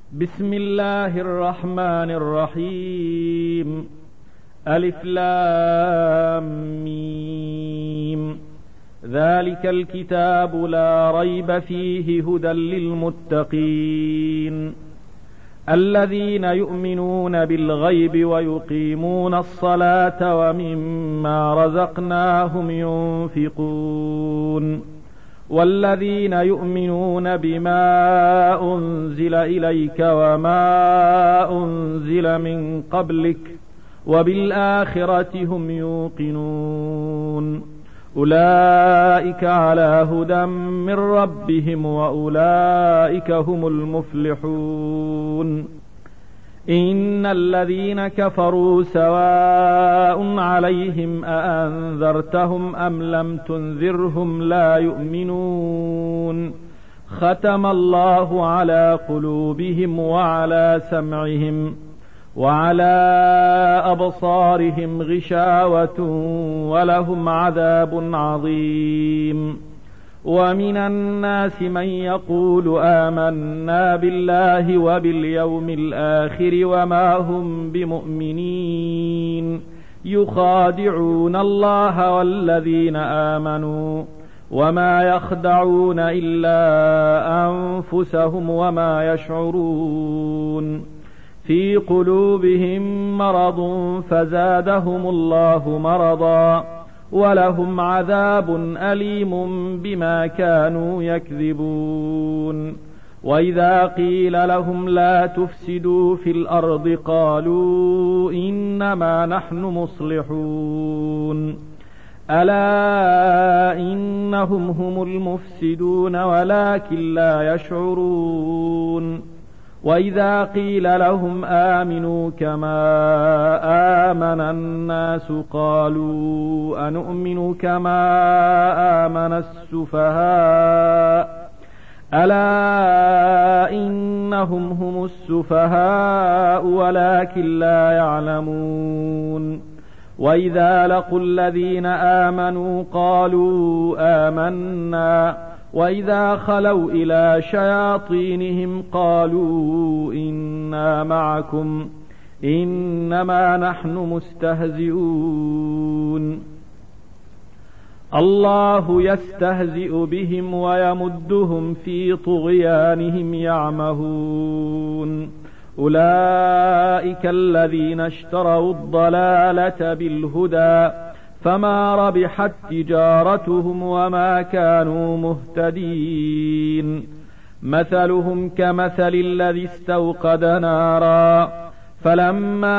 بسم الله الرحمن الرحيم. ألف لام ميم. ذلك الكتاب لا ريب فيه هدى للمتقين الذين يؤمنون بالغيب ويقيمون الصلاة ومما رزقناهم ينفقون والذين يؤمنون بما أنزل إليك وما أنزل من قبلك وبالآخرة هم يوقنون أولئك على هدى من ربهم وأولئك هم المفلحون. إن الذين كفروا سواء عليهم أأنذرتهم أم لم تنذرهم لا يؤمنون ختم الله على قلوبهم وعلى سمعهم وعلى أبصارهم غشاوة ولهم عذاب عظيم. ومن الناس من يقول آمنا بالله وباليوم الآخر وما هم بمؤمنين يخادعون الله والذين آمنوا وما يخدعون إلا أنفسهم وما يشعرون. في قلوبهم مرض فزادهم الله مرضا ولهم عذاب أليم بما كانوا يكذبون. وإذا قيل لهم لا تفسدوا في الأرض قالوا إنما نحن مصلحون ألا إنهم هم المفسدون ولكن لا يشعرون. وإذا قيل لهم آمنوا كما آمن الناس قالوا أنؤمن كما آمن السفهاء ألا إنهم هم السفهاء ولكن لا يعلمون. وإذا لقوا الذين آمنوا قالوا آمنا وإذا خلوا إلى شياطينهم قالوا إنا معكم إنما نحن مستهزئون. الله يستهزئ بهم ويمدهم في طغيانهم يعمهون. أولئك الذين اشتروا الضلالة بالهدى فما ربحت تجارتهم وما كانوا مهتدين. مثلهم كمثل الذي استوقد نارا فلما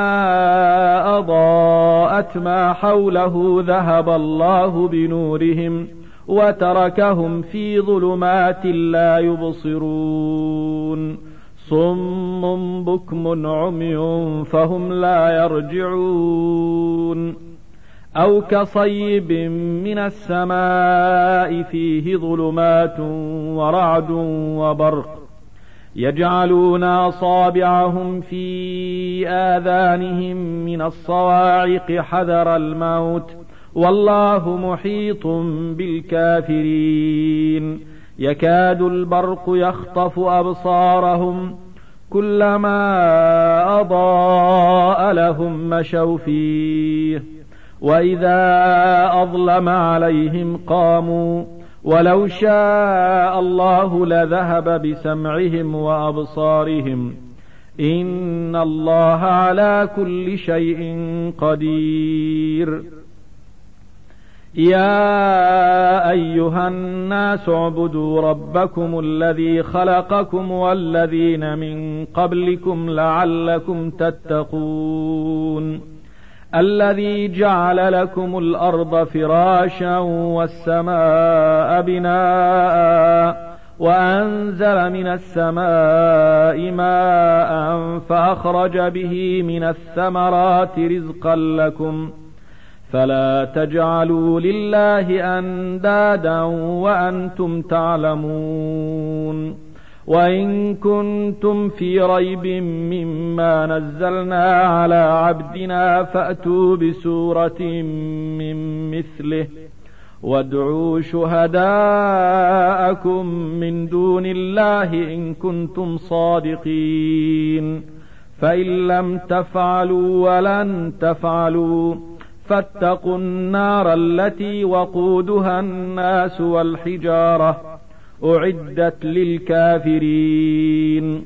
أضاءت ما حوله ذهب الله بنورهم وتركهم في ظلمات لا يبصرون. صم بكم عمي فهم لا يرجعون. أو كصيب من السماء فيه ظلمات ورعد وبرق يجعلون أصابعهم في آذانهم من الصواعق حذر الموت والله محيط بالكافرين. يكاد البرق يخطف أبصارهم كلما أضاء لهم مشوا فيه وإذا أظلم عليهم قاموا ولو شاء الله لذهب بسمعهم وأبصارهم إن الله على كل شيء قدير. يا أيها الناس اعبدوا ربكم الذي خلقكم والذين من قبلكم لعلكم تتقون. الذي جعل لكم الأرض فراشا والسماء بناء وأنزل من السماء ماء فأخرج به من الثمرات رزقا لكم فلا تجعلوا لله أندادا وأنتم تعلمون. وإن كنتم في ريب مما نزلنا على عبدنا فأتوا بسورة من مثله وادعوا شهداءكم من دون الله إن كنتم صادقين فإن لم تفعلوا ولن تفعلوا فاتقوا النار التي وقودها الناس والحجارة أعدت للكافرين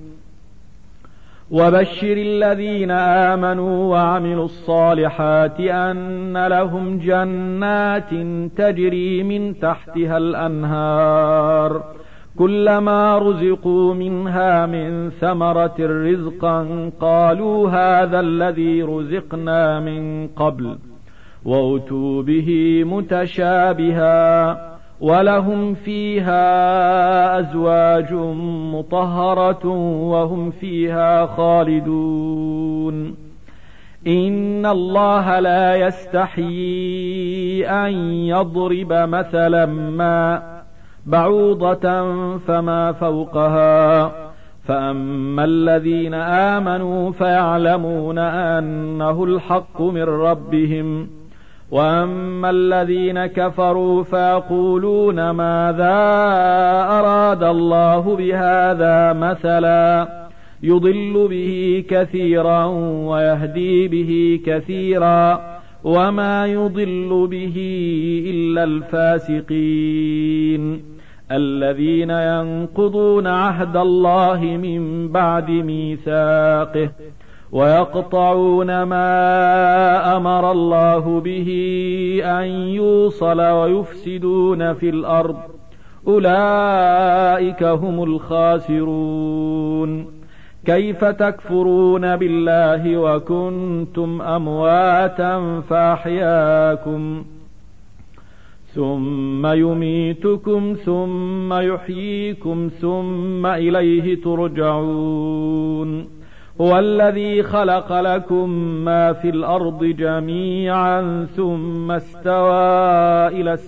وبشر الذين آمنوا وعملوا الصالحات أن لهم جنات تجري من تحتها الأنهار كلما رزقوا منها من ثمرة رزقا قالوا هذا الذي رزقنا من قبل وأتوا به متشابها ولهم فيها أزواج مطهرة وهم فيها خالدون إن الله لا يستحيي أن يضرب مثلا ما بعوضة فما فوقها فأما الذين آمنوا فيعلمون أنه الحق من ربهم وأما الذين كفروا فيقولون ماذا أراد الله بهذا مثلا يضل به كثيرا ويهدي به كثيرا وما يضل به إلا الفاسقين الذين ينقضون عهد الله من بعد ميثاقه ويقطعون ما أمر الله به أن يوصل ويفسدون في الأرض أولئك هم الخاسرون كيف تكفرون بالله وكنتم أمواتا فأحياكم ثم يميتكم ثم يحييكم ثم إليه ترجعون هو الذي خلق لكم ما في الأرض جميعا ثم استوى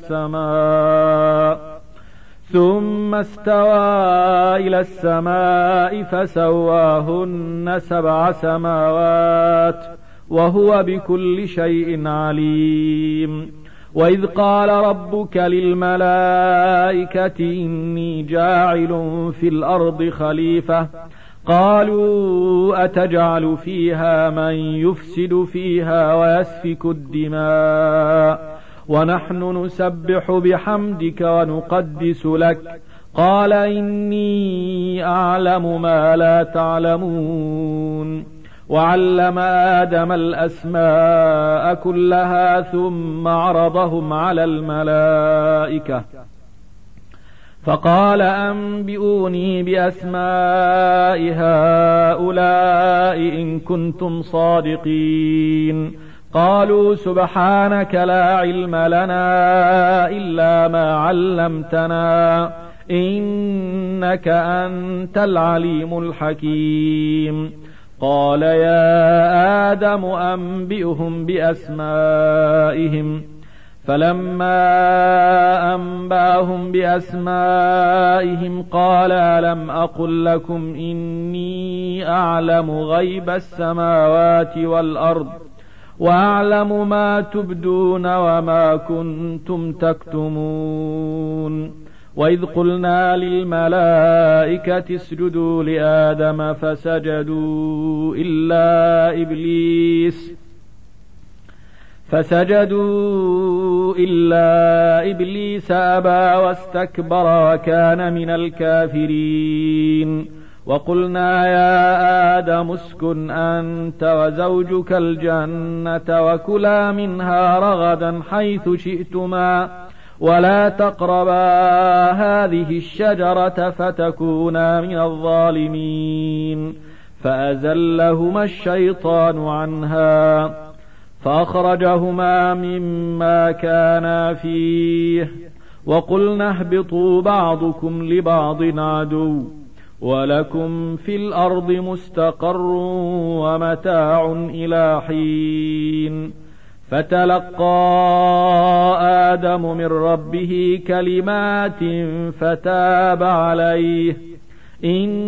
إلى السماء فسواهن 7 سماوات وهو بكل شيء عليم وإذ قال ربك للملائكة إني جاعل في الأرض خليفة قالوا أتجعل فيها من يفسد فيها ويسفك الدماء ونحن نسبح بحمدك ونقدس لك قال إني أعلم ما لا تعلمون وعلم آدم الأسماء كلها ثم عرضهم على الملائكة فقال أنبئوني بأسماء هؤلاء إن كنتم صادقين قالوا سبحانك لا علم لنا إلا ما علمتنا إنك أنت العليم الحكيم قال يا آدم أنبئهم بأسمائهم فلما أنبأهم بأسمائهم قال ألم أقل لكم إني أعلم غيب السماوات والأرض وأعلم ما تبدون وما كنتم تكتمون وإذ قلنا للملائكة اسجدوا لآدم فسجدوا إلا إبليس أبى واستكبر وكان من الكافرين وقلنا يا آدم اسكن أنت وزوجك الجنة وكلا منها رغدا حيث شئتما ولا تقربا هذه الشجرة فتكونا من الظالمين فأزلهما الشيطان عنها فأخرجهما مما كانا فيه وقلنا اهبطوا بعضكم لبعض عدو ولكم في الأرض مستقر ومتاع إلى حين فتلقى آدم من ربه كلمات فتاب عليه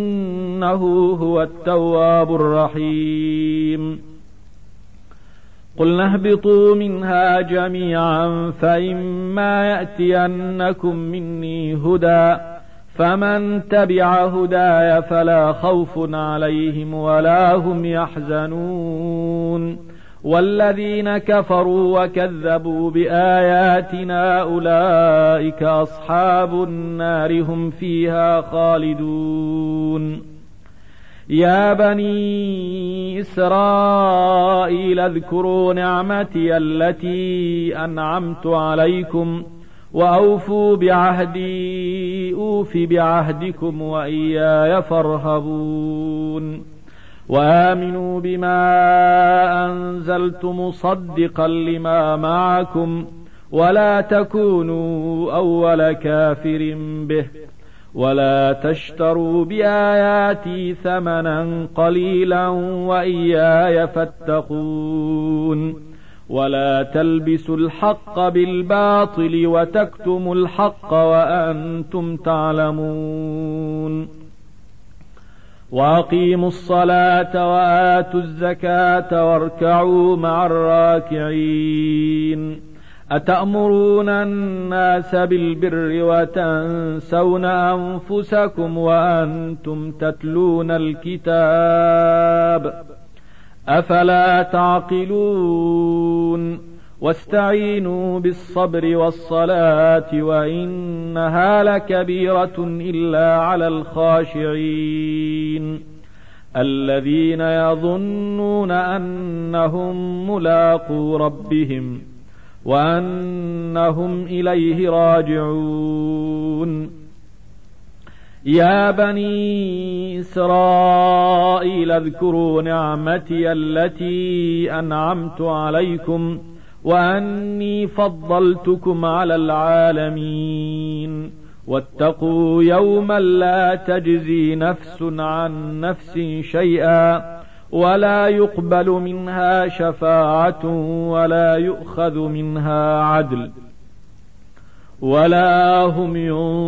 إنه هو التواب الرحيم قلنا اهبطوا منها جميعا فإما يأتينكم مني هدى فمن تبع هداي فلا خوف عليهم ولا هم يحزنون والذين كفروا وكذبوا بآياتنا أولئك أصحاب النار هم فيها خالدون يا بني إسرائيل اذكروا نعمتي التي أنعمت عليكم وأوفوا بعهدي أوف بعهدكم وإياي فارهبون وآمنوا بما أنزلت مصدقا لما معكم ولا تكونوا أول كافر به ولا تشتروا بآياتي ثمنا قليلا وإياي فاتقون ولا تلبسوا الحق بالباطل وتكتموا الحق وأنتم تعلمون وأقيموا الصلاة وآتوا الزكاة واركعوا مع الراكعين أتأمرون الناس بالبر وتنسون أنفسكم وأنتم تتلون الكتاب أفلا تعقلون واستعينوا بالصبر والصلاة وإنها لكبيرة إلا على الخاشعين الذين يظنون أنهم ملاقو ربهم وأنهم إليه راجعون يا بني إسرائيل اذكروا نعمتي التي أنعمت عليكم وأني فضلتكم على العالمين واتقوا يوما لا تجزي نفس عن نفس شيئا ولا يقبل منها شفاعة ولا يؤخذ منها عدل ولا هم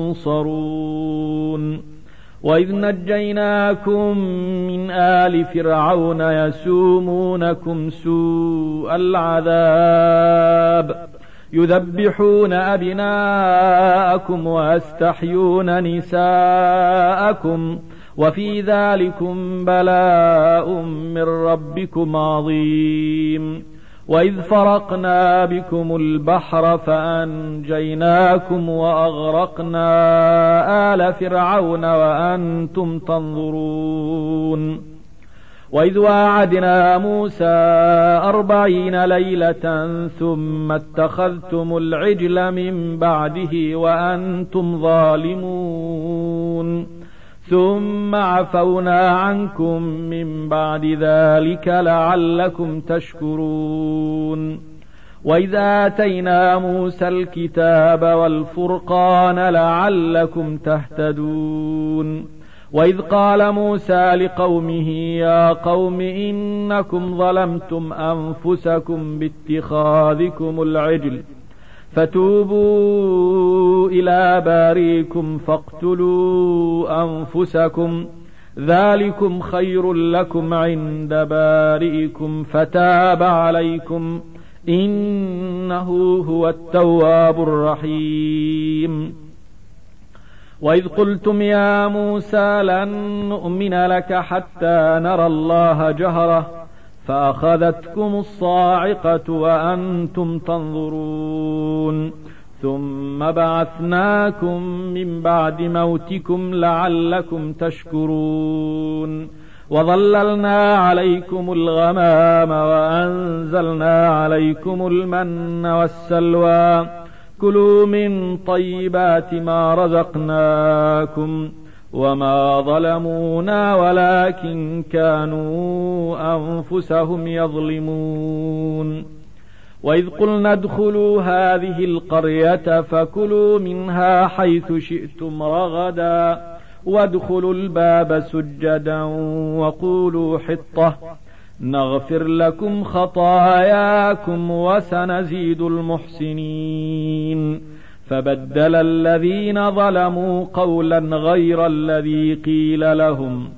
ينصرون وإذ نجيناكم من آل فرعون يسومونكم سوء العذاب يذبحون أبناءكم ويستحيون نساءكم وفي ذلكم بلاء من ربكم عظيم وإذ فرقنا بكم البحر فأنجيناكم وأغرقنا آل فرعون وأنتم تنظرون وإذ واعدنا موسى 40 ليلة ثم اتخذتم العجل من بعده وأنتم ظالمون ثم عفونا عنكم من بعد ذلك لعلكم تشكرون وإذ آتينا موسى الكتاب والفرقان لعلكم تهتدون وإذ قال موسى لقومه يا قوم إنكم ظلمتم أنفسكم باتخاذكم العجل فتوبوا إلى باريكم فاقتلوا أنفسكم ذلكم خير لكم عند بارئكم فتاب عليكم إنه هو التواب الرحيم وإذ قلتم يا موسى لن نؤمن لك حتى نرى الله جهرة فأخذتكم الصاعقة وأنتم تنظرون ثم بعثناكم من بعد موتكم لعلكم تشكرون وظللنا عليكم الغمام وأنزلنا عليكم المن والسلوى كلوا من طيبات ما رزقناكم وما ظلمونا ولكن كانوا أنفسهم يظلمون وإذ قلنا ادخلوا هذه القرية فكلوا منها حيث شئتم رغدا وادخلوا الباب سجدا وقولوا حطة نغفر لكم خطاياكم وسنزيد المحسنين فبدل الذين ظلموا قولا غير الذي قيل لهم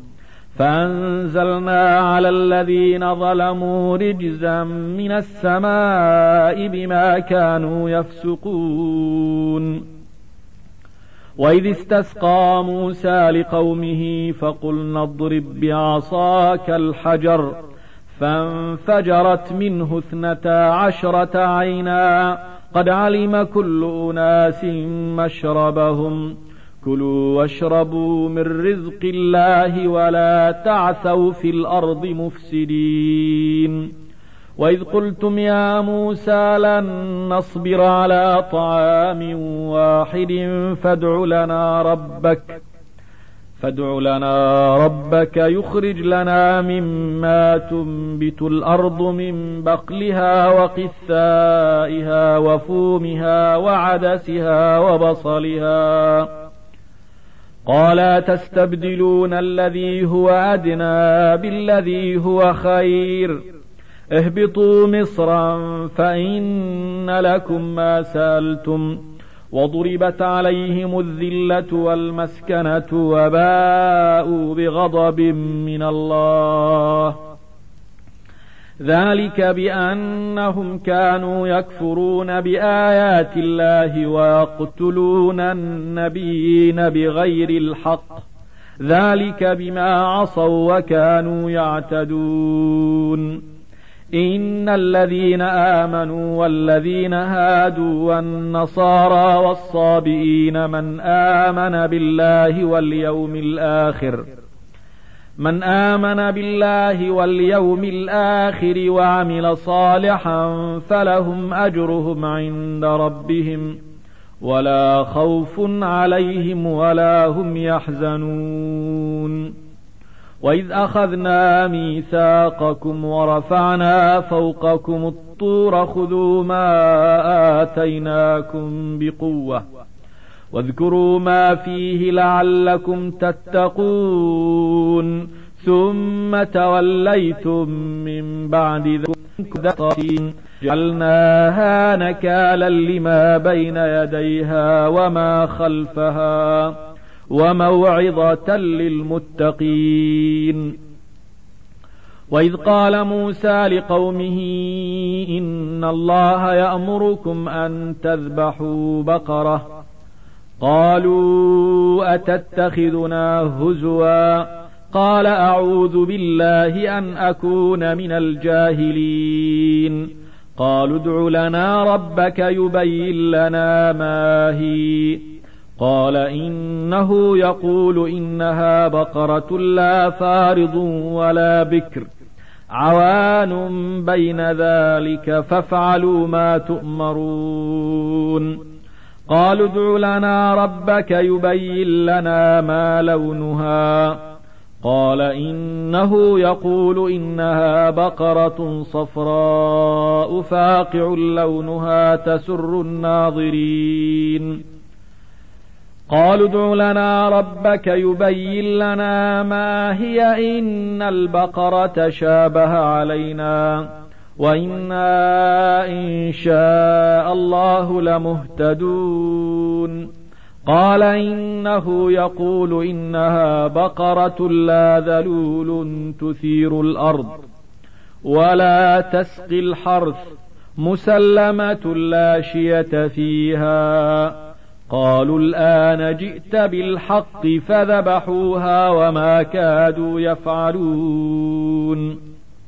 فأنزلنا على الذين ظلموا رجزا من السماء بما كانوا يفسقون. وإذ استسقى موسى لقومه فقلنا اضرب بعصاك الحجر فانفجرت منه 12 عينا قد علم كل أناس مشربهم كلوا واشربوا من رزق الله ولا تعثوا في الأرض مفسدين. وإذ قلتم يا موسى لن نصبر على طعام واحد فادع لنا ربك يخرج لنا مما تنبت الأرض من بقلها وقثائها وفومها وعدسها وبصلها قال تستبدلون الذي هو أدنى بالذي هو خير اهبطوا مصرا فإن لكم ما سألتم وضربت عليهم الذلة والمسكنة وباءوا بغضب من الله ذلك بأنهم كانوا يكفرون بآيات الله ويقتلون النبيين بغير الحق ذلك بما عصوا وكانوا يعتدون. إن الذين آمنوا والذين هادوا والنصارى والصابئين من آمن بالله واليوم الآخر وعمل صالحا فلهم أجرهم عند ربهم ولا خوف عليهم ولا هم يحزنون. وإذ أخذنا ميثاقكم ورفعنا فوقكم الطور خذوا ما آتيناكم بقوة واذكروا ما فيه لعلكم تتقون ثم توليتم من بعد ذلك جعلناها نكالا لما بين يديها وما خلفها وموعظة للمتقين. وإذ قال موسى لقومه إن الله يأمركم أن تذبحوا بقرة قالوا أتتخذنا هزوا قال أعوذ بالله أن أكون من الجاهلين. قالوا ادع لنا ربك يبين لنا ما هي قال إنه يقول إنها بقرة لا فارض ولا بكر عوان بين ذلك فافعلوا ما تؤمرون. قالوا ادع لنا ربك يبين لنا ما لونها قال إنه يقول إنها بقرة صفراء فاقع لونها تسر الناظرين. قالوا ادع لنا ربك يبين لنا ما هي إن البقرة شابه علينا وإنا إن شاء الله لمهتدون. قال إنه يقول إنها بقرة لا ذلول تثير الأرض ولا تسقي الحرث مسلمة لا شية فيها. قالوا الآن جئت بالحق فذبحوها وما كادوا يفعلون.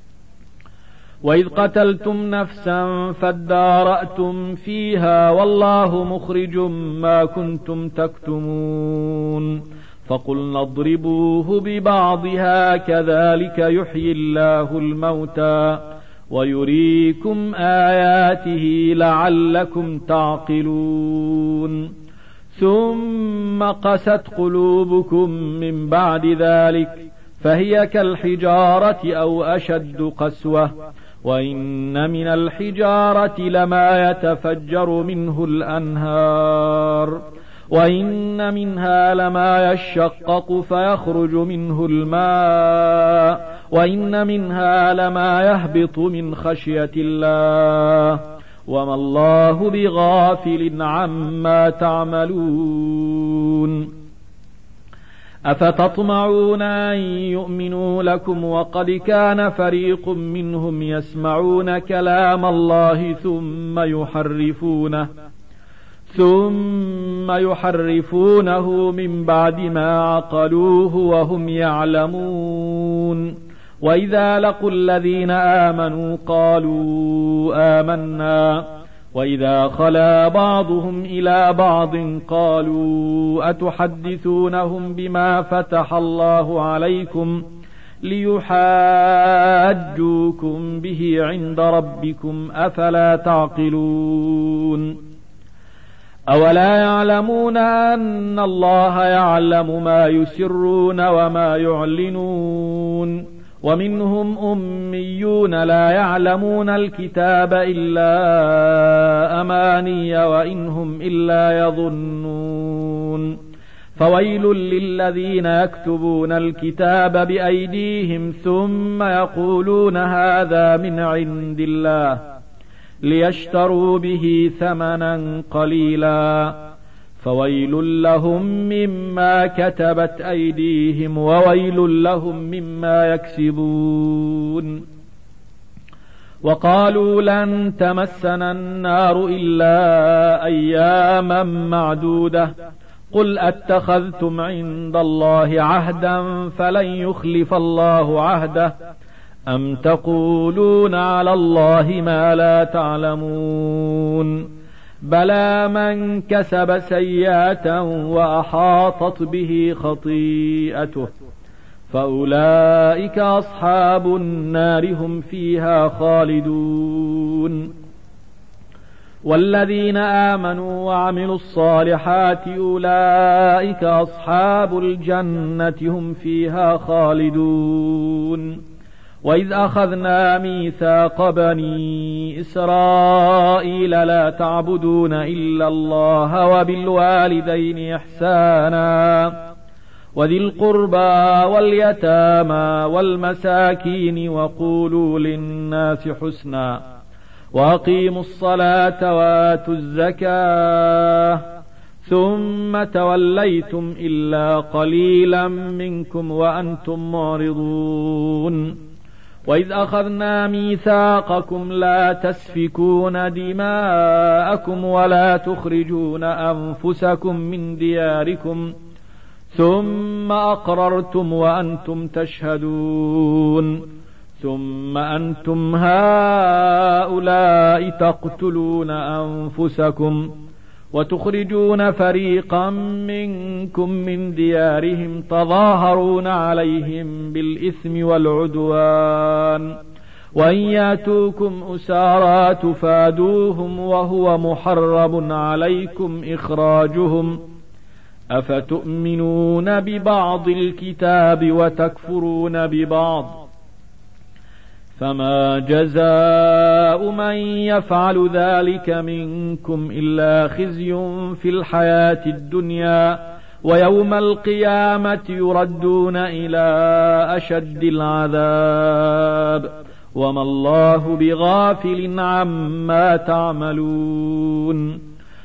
وإذ قتلتم نفسا فادارأتم فيها والله مخرج ما كنتم تكتمون. فقلنا اضربوه ببعضها كذلك يحيي الله الموتى ويريكم آياته لعلكم تعقلون. ثم قست قلوبكم من بعد ذلك فهي كالحجارة أو أشد قسوة وإن من الحجارة لما يتفجر منه الأنهار وإن منها لما يشقق فيخرج منه الماء وإن منها لما يهبط من خشية الله وما الله بغافل عما تعملون. أفتطمعون أن يؤمنوا لكم وقد كان فريق منهم يسمعون كلام الله ثم يحرفونه من بعد ما عقلوه وهم يعلمون. وإذا لقوا الذين آمنوا قالوا آمنا وإذا خلا بعضهم إلى بعض قالوا أتحدثونهم بما فتح الله عليكم ليحاجوكم به عند ربكم أفلا تعقلون. أولا يعلمون أن الله يعلم ما يسرون وما يعلنون. ومنهم أميون لا يعلمون الكتاب إلا أماني وإن هم إلا يظنون. فويل للذين يكتبون الكتاب بأيديهم ثم يقولون هذا من عند الله ليشتروا به ثمنا قليلا فويل لهم مما كتبت أيديهم وويل لهم مما يكسبون. وقالوا لن تمسنا النار إلا أياما معدودة قل أتخذتم عند الله عهدا فلن يخلف الله عهده أم تقولون على الله ما لا تعلمون. بلى من كسب سيئة وأحاطت به خطيئته فأولئك أصحاب النار هم فيها خالدون. والذين آمنوا وعملوا الصالحات أولئك أصحاب الجنة هم فيها خالدون. وإذ أخذنا ميثاق بني إسرائيل لا تعبدون إلا الله وبالوالدين إحسانا وذي القربى واليتامى والمساكين وقولوا للناس حسنا وأقيموا الصلاة وآتوا الزكاة ثم توليتم إلا قليلا منكم وأنتم معرضون. وإذ أخذنا ميثاقكم لا تسفكون دماءكم ولا تخرجون أنفسكم من دياركم ثم أقررتم وأنتم تشهدون ثم أنتم هؤلاء تقتلون أنفسكم وتخرجون فريقا منكم من ديارهم تظاهرون عليهم بالإثم والعدوان وإن يأتوكم أسارى تفادوهم وهو محرم عليكم إخراجهم أفتؤمنون ببعض الكتاب وتكفرون ببعض فما جزاء من يفعل ذلك منكم إلا خزي في الحياة الدنيا ويوم القيامة يردون إلى أشد العذاب وما الله بغافل عما تعملون.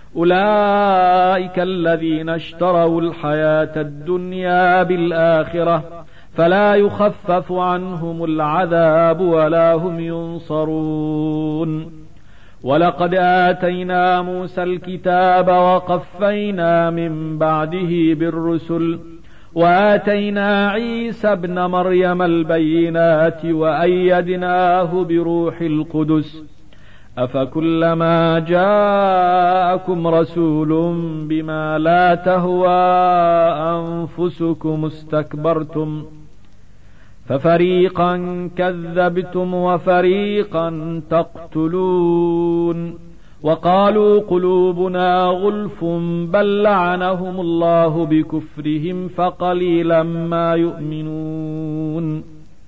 أولئك الذين اشتروا الحياة الدنيا بالآخرة فلا يخفف عنهم العذاب ولا هم ينصرون. ولقد آتينا موسى الكتاب وقفينا من بعده بالرسل وآتينا عيسى ابن مريم البينات وأيدناه بروح القدس أفكلما جاءكم رسول بما لا تهوى أنفسكم استكبرتم ففريقا كذبتم وفريقا تقتلون. وقالوا قلوبنا غلف بل لعنهم الله بكفرهم فقليلا ما يؤمنون.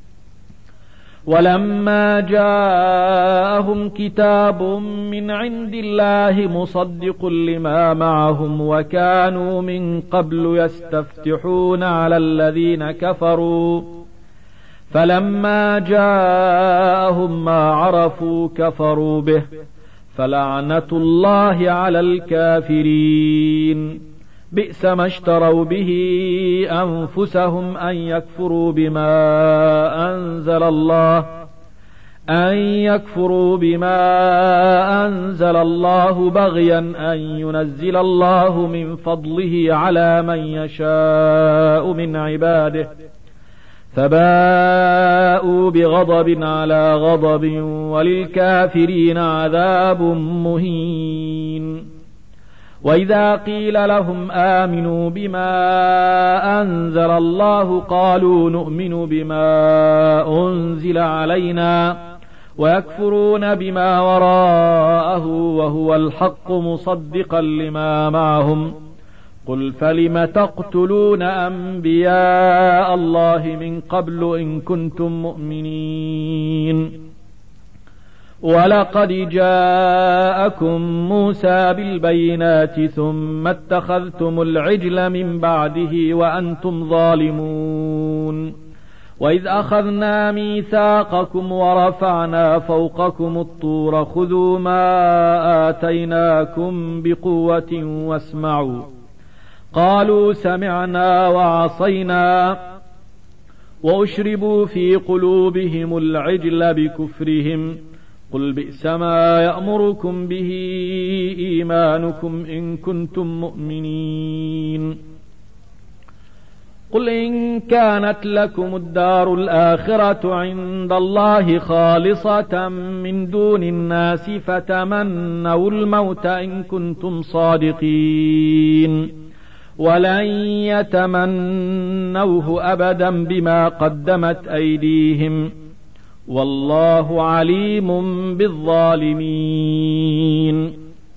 ولما جاءهم كتاب من عند الله مصدق لما معهم وكانوا من قبل يستفتحون على الذين كفروا فلما جاءهم ما عرفوا كفروا به فلعنة الله على الكافرين. بئس ما اشتروا به أنفسهم أن يكفروا بما أنزل الله بغيا أن ينزل الله من فضله على من يشاء من عباده، فباءوا بغضب على غضب وللكافرين عذاب مهين. وإذا قيل لهم آمنوا بما أنزل الله قالوا نؤمن بما أنزل علينا ويكفرون بما وراءه وهو الحق مصدقا لما معهم. قل فلم تقتلون أنبياء الله من قبل إن كنتم مؤمنين؟ ولقد جاءكم موسى بالبينات ثم اتخذتم العجل من بعده وأنتم ظالمون. وإذ أخذنا ميثاقكم ورفعنا فوقكم الطور خذوا ما آتيناكم بقوة واسمعوا. قالوا سمعنا وعصينا وأشربوا في قلوبهم العجل بكفرهم. قل بئس ما يأمركم به إيمانكم إن كنتم مؤمنين. قل إن كانت لكم الدار الآخرة عند الله خالصة من دون الناس فتمنوا الموت إن كنتم صادقين، ولن يتمنوه أبدا بما قدمت أيديهم، والله عليم بالظالمين.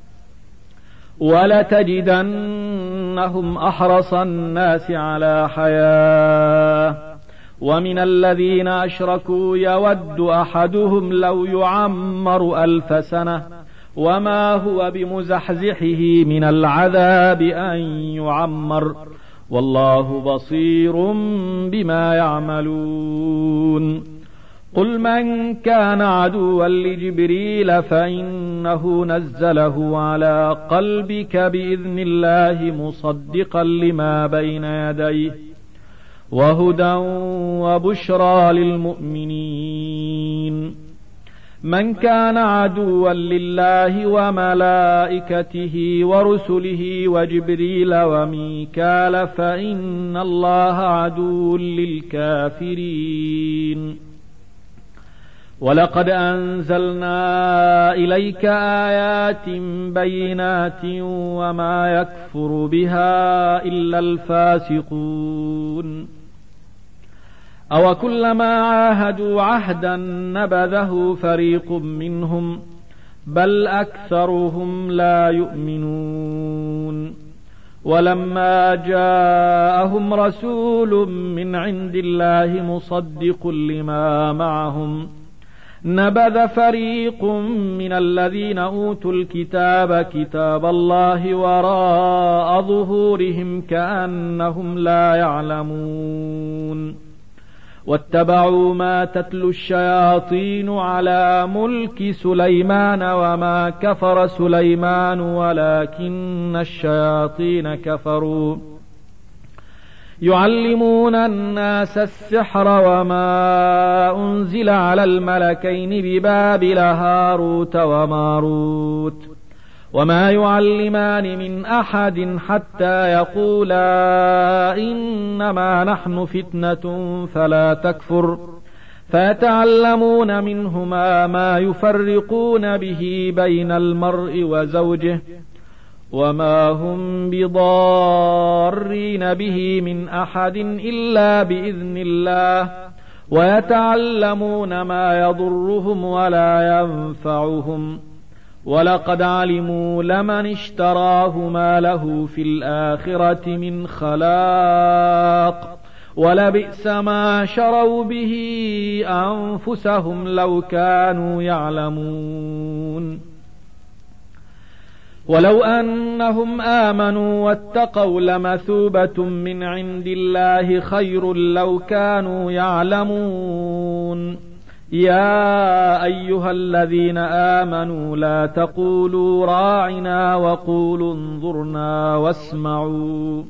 ولتجدنهم أحرص الناس على حياة، ومن الذين أشركوا يود أحدهم لو يعمر 1000 سنة وما هو بمزحزحه من العذاب أن يعمر، والله بصير بما يعملون. قل من كان عدوا لجبريل فإنه نزله على قلبك بإذن الله مصدقا لما بين يديه وهدى وبشرى للمؤمنين. من كان عدوا لله وملائكته ورسله وجبريل وميكال فإن الله عدو للكافرين. ولقد أنزلنا إليك آيات بينات وما يكفر بها إلا الفاسقون. أو كلما عاهدوا عهدا نبذه فريق منهم بل أكثرهم لا يؤمنون. ولما جاءهم رسول من عند الله مصدق لما معهم نبذ فريق من الذين أوتوا الكتاب كتاب الله وراء ظهورهم كأنهم لا يعلمون. واتبعوا ما تتلو الشياطين على ملك سليمان وما كفر سليمان ولكن الشياطين كفروا يعلمون الناس السحر وما أنزل على الملكين ببابل هاروت وماروت وما يعلمان من أحد حتى يقولا إنما نحن فتنة فلا تكفر فيتعلمون منهما ما يفرقون به بين المرء وزوجه وما هم بضارين به من أحد إلا بإذن الله ويتعلمون ما يضرهم ولا ينفعهم ولقد علموا لمن اشتراه ما له في الآخرة من خلاق ولبئس ما شروا به أنفسهم لو كانوا يعلمون. ولو أنهم آمنوا واتقوا لمثوبة من عند الله خير لو كانوا يعلمون. يا أيها الذين آمنوا لا تقولوا راعنا وقولوا انظرنا واسمعوا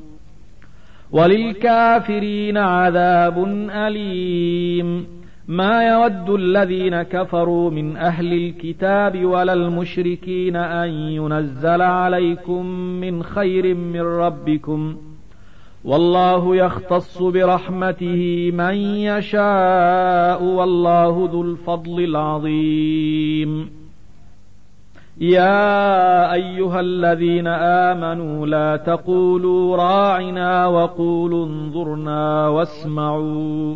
وللكافرين عذاب أليم ما يود الذين كفروا من أهل الكتاب ولا المشركين أن ينزل عليكم من خير من ربكم والله يختص برحمته من يشاء والله ذو الفضل العظيم يا أيها الذين آمنوا لا تقولوا راعنا وقولوا انظرنا واسمعوا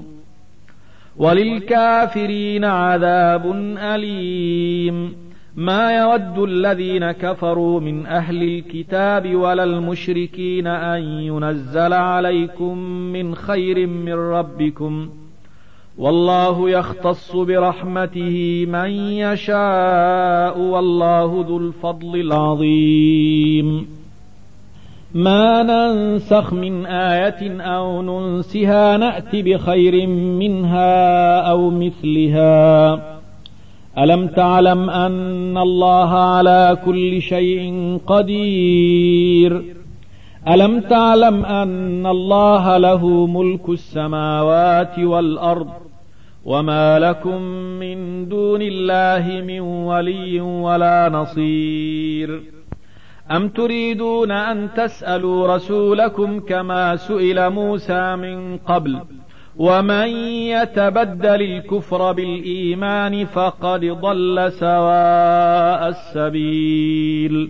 وللكافرين عذاب أليم ما يود الذين كفروا من أهل الكتاب ولا المشركين أن ينزل عليكم من خير من ربكم والله يختص برحمته من يشاء والله ذو الفضل العظيم ما ننسخ من آية أو ننسها نأت بخير منها أو مثلها ألم تعلم أن الله على كل شيء قدير ألم تعلم أن الله له ملك السماوات والأرض وما لكم من دون الله من ولي ولا نصير أم تريدون أن تسألوا رسولكم كما سئل موسى من قبل ومن يتبدل الكفر بالإيمان فقد ضل سواء السبيل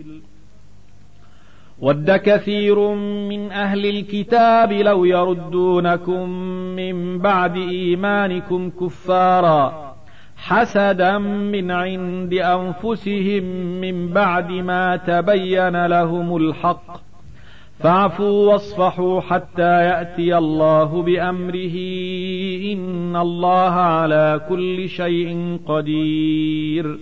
ود كثير من أهل الكتاب لو يردونكم من بعد إيمانكم كفارا حسدا من عند أنفسهم من بعد ما تبين لهم الحق فاعفوا واصفحوا حتى يأتي الله بأمره إن الله على كل شيء قدير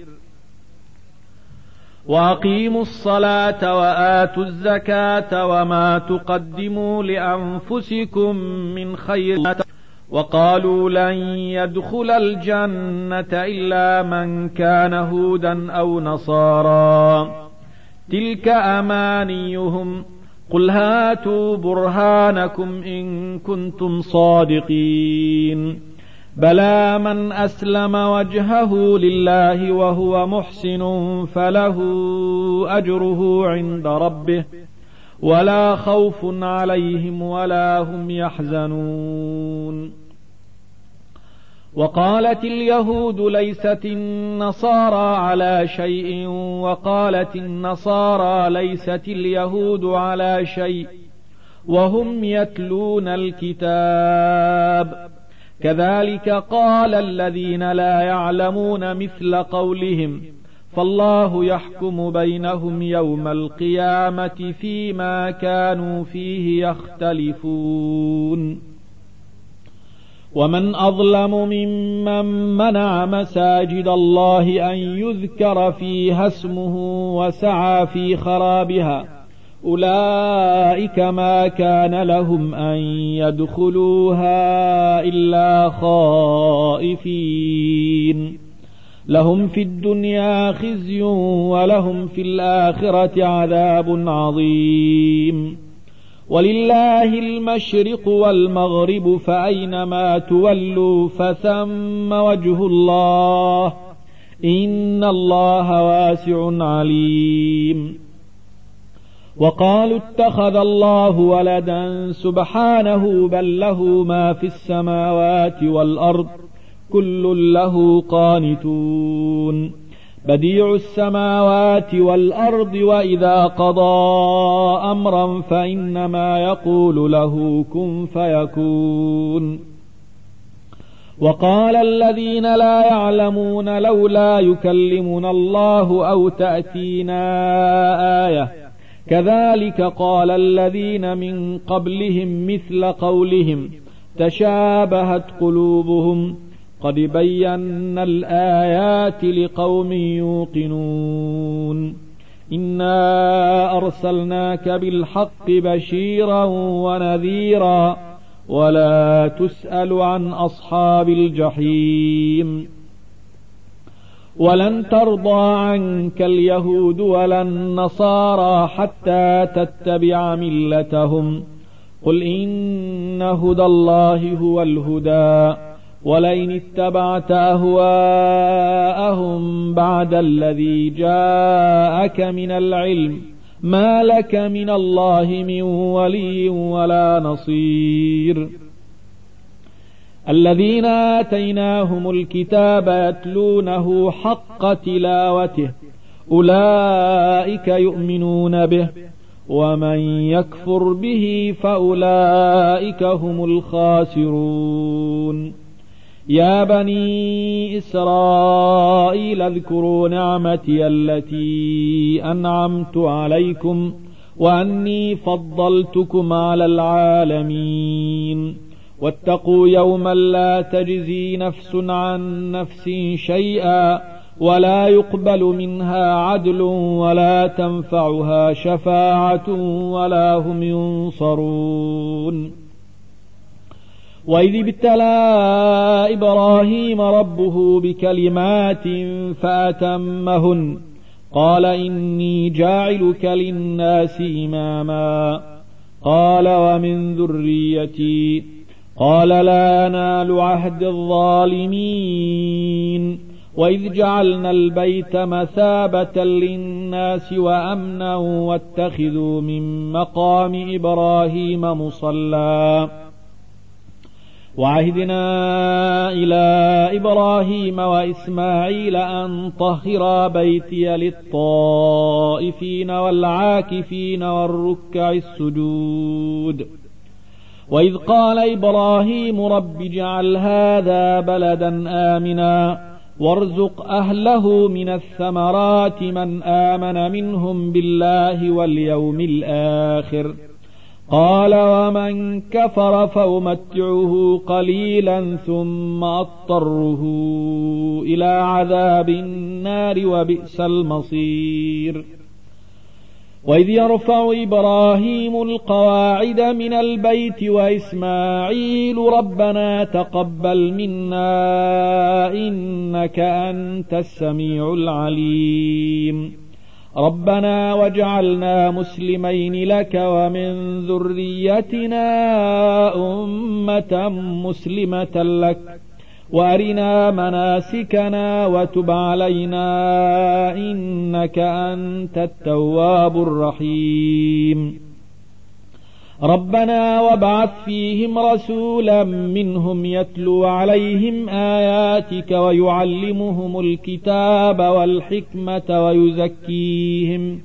وأقيموا الصلاة وآتوا الزكاة وما تقدموا لأنفسكم من خير وقالوا لن يدخل الجنة إلا من كان هودا أو نصارى تلك أمانيهم قل هاتوا برهانكم إن كنتم صادقين بلى من أسلم وجهه لله وهو محسن فله أجره عند ربه ولا خوف عليهم ولا هم يحزنون وقالت اليهود ليست النصارى على شيء وقالت النصارى ليست اليهود على شيء وهم يتلون الكتاب كذلك قال الذين لا يعلمون مثل قولهم فالله يحكم بينهم يوم القيامة فيما كانوا فيه يختلفون ومن أظلم ممن منع مساجد الله أن يذكر فيها اسمه وسعى في خرابها أولئك ما كان لهم أن يدخلوها إلا خائفين لهم في الدنيا خزي ولهم في الآخرة عذاب عظيم ولله المشرق والمغرب فأينما تولوا فثم وجه الله إن الله واسع عليم وقالوا اتخذ الله ولدا سبحانه بل له ما في السماوات والأرض كل له قانتون بديع السماوات والأرض وإذا قضى أمرا فإنما يقول له كن فيكون وقال الذين لا يعلمون لولا يكلمنا الله أو تأتينا آية كذلك قال الذين من قبلهم مثل قولهم تشابهت قلوبهم قد بينا الآيات لقوم يوقنون إنا أرسلناك بالحق بشيرا ونذيرا ولا تسأل عن أصحاب الجحيم ولن ترضى عنك اليهود ولا النصارى حتى تتبع ملتهم قل إن هدى الله هو الهدى ولئن اتبعت أهواءهم بعد الذي جاءك من العلم ما لك من الله من ولي ولا نصير الذين آتيناهم الكتاب يتلونه حق تلاوته أولئك يؤمنون به ومن يكفر به فأولئك هم الخاسرون يا بني إسرائيل اذكروا نعمتي التي أنعمت عليكم وأني فضلتكم على العالمين واتقوا يوما لا تجزي نفس عن نفس شيئا ولا يقبل منها عدل ولا تنفعها شفاعة ولا هم ينصرون وإذ ابتلى إبراهيم ربه بكلمات فأتمهن قال إني جاعلك للناس إماما قال ومن ذريتي قال لا ينال عهد الظالمين وإذ جعلنا البيت مثابة للناس وأمنا واتخذوا من مقام إبراهيم مصلى وعهدنا إلى إبراهيم وإسماعيل أن طهرا بيتي للطائفين والعاكفين والركع السجود وإذ قال إبراهيم رب اجعل هذا بلدا آمنا وارزق أهله من الثمرات من آمن منهم بالله واليوم الآخر قال ومن كفر فأمتعه قليلا ثم أضطره إلى عذاب النار وبئس المصير وإذ يرفع إبراهيم القواعد من البيت وإسماعيل ربنا تقبل منا إنك أنت السميع العليم ربنا واجعلنا مسلمين لك ومن ذريتنا أمة مسلمة لك وأرنا مناسكنا وتب علينا إنك أنت التواب الرحيم ربنا وابعث فيهم رسولا منهم يتلو عليهم آياتك ويعلمهم الكتاب والحكمة ويزكيهم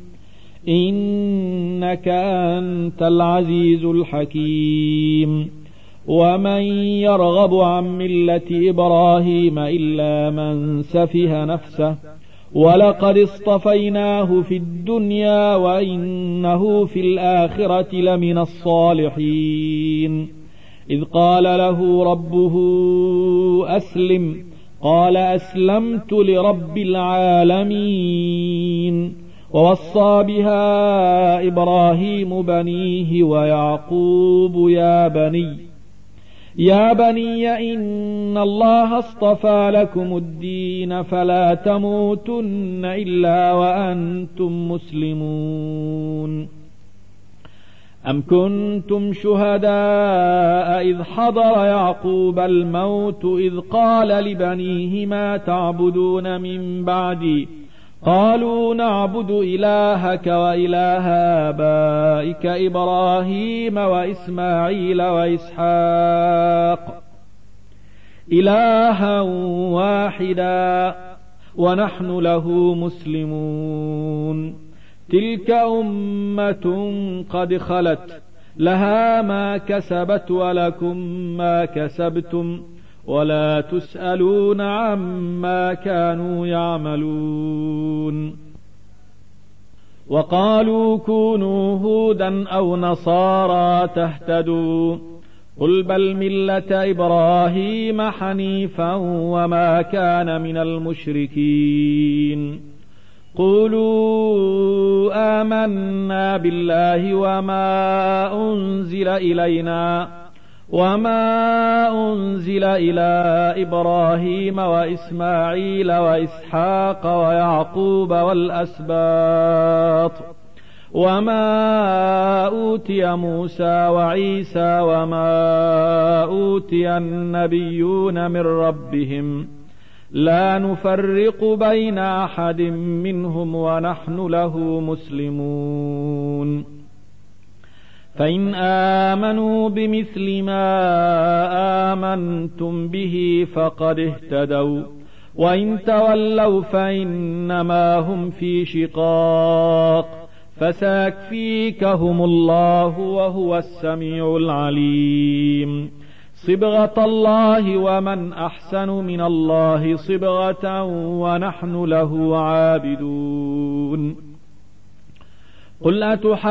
إنك أنت العزيز الحكيم ومن يرغب عن ملة إبراهيم إلا من سفه نفسه ولقد اصطفيناه في الدنيا وإنه في الآخرة لمن الصالحين إذ قال له ربه أسلم قال أسلمت لرب العالمين ووصى بها إبراهيم بنيه ويعقوب يا بني إن الله اصطفى لكم الدين فلا تموتن إلا وأنتم مسلمون أم كنتم شهداء إذ حضر يعقوب الموت إذ قال لبنيه ما تعبدون من بعدي قالوا نعبد إلهك وإله آبائك إبراهيم وإسماعيل وإسحاق إلها واحدا ونحن له مسلمون تلك أمة قد خلت لها ما كسبت ولكم ما كسبتم ولا تسألون عما كانوا يعملون وقالوا كونوا هودا أو نصارى تهتدوا قل بل ملة إبراهيم حنيفا وما كان من المشركين قولوا آمنا بالله وما أنزل إلينا وما أنزل إلى إبراهيم وإسماعيل وإسحاق ويعقوب والأسباط وما أوتي موسى وعيسى وما أوتي النبيون من ربهم لا نفرق بين أحد منهم ونحن له مسلمون فإن آمنوا بمثل ما آمنتم به فقد اهتدوا وإن تولوا فإنما هم في شقاق فسيكفيكهم الله وهو السميع العليم صبغة الله ومن أحسن من الله صبغة ونحن له عابدون قل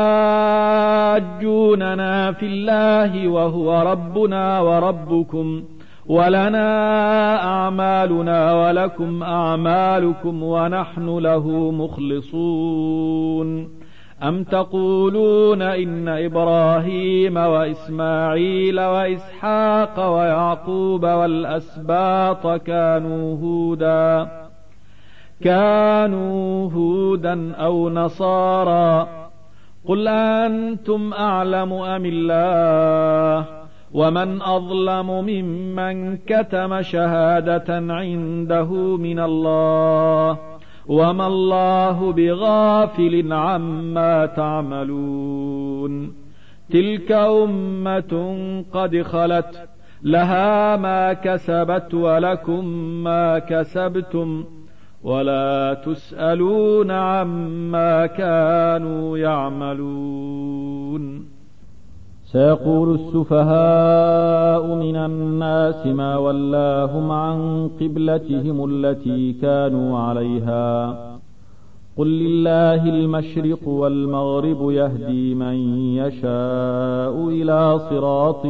أتحاجوننا في الله وهو ربنا وربكم ولنا أعمالنا ولكم أعمالكم ونحن له مخلصون أم تقولون إن إبراهيم وإسماعيل وإسحاق ويعقوب والأسباط كانوا هودا أو نصارى قل أنتم أعلم أم الله ومن أظلم ممن كتم شهادة عنده من الله وما الله بغافل عما تعملون تلك أمة قد خلت لها ما كسبت ولكم ما كسبتم ولا تسألون عما كانوا يعملون سيقول السفهاء من الناس ما ولاهم عن قبلتهم التي كانوا عليها قل لله المشرق والمغرب يهدي من يشاء إلى صراط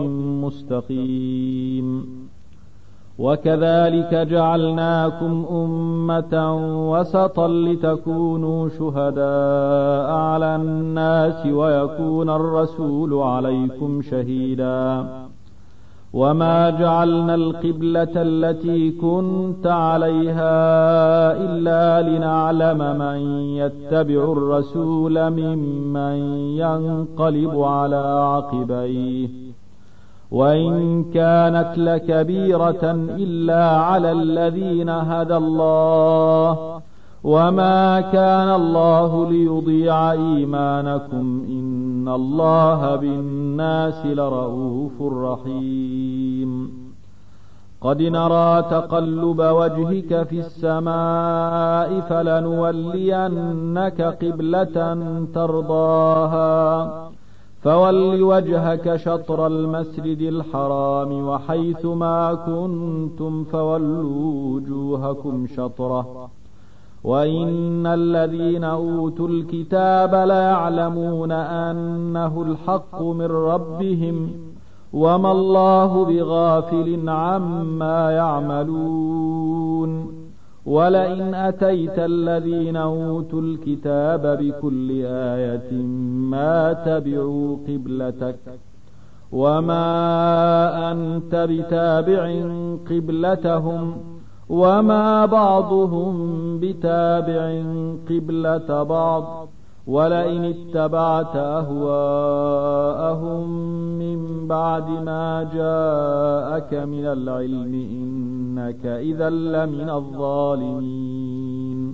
مستقيم وكذلك جعلناكم أمة وسطا لتكونوا شهداء على الناس ويكون الرسول عليكم شهيدا وما جعلنا القبلة التي كنت عليها إلا لنعلم من يتبع الرسول ممن ينقلب على عقبيه وإن كانت لكبيرة إلا على الذين هدى الله وما كان الله ليضيع إيمانكم إن الله بالناس لرؤوف رحيم قد نرى تقلب وجهك في السماء فلنولينك قبلة ترضاها فول وجهك شطر المسجد الحرام وحيث ما كنتم فولوا وجوهكم شطره وإن الذين أوتوا الكتاب ليعلمون أنه الحق من ربهم وما الله بغافل عما يعملون ولئن أتيت الذين أوتوا الكتاب بكل آية ما تبعوا قبلتك وما أنت بتابع قبلتهم وما بعضهم بتابع قبلة بعض ولئن اتبعت أهواءهم من بعد ما جاءك من العلم إنك إذا لمن الظالمين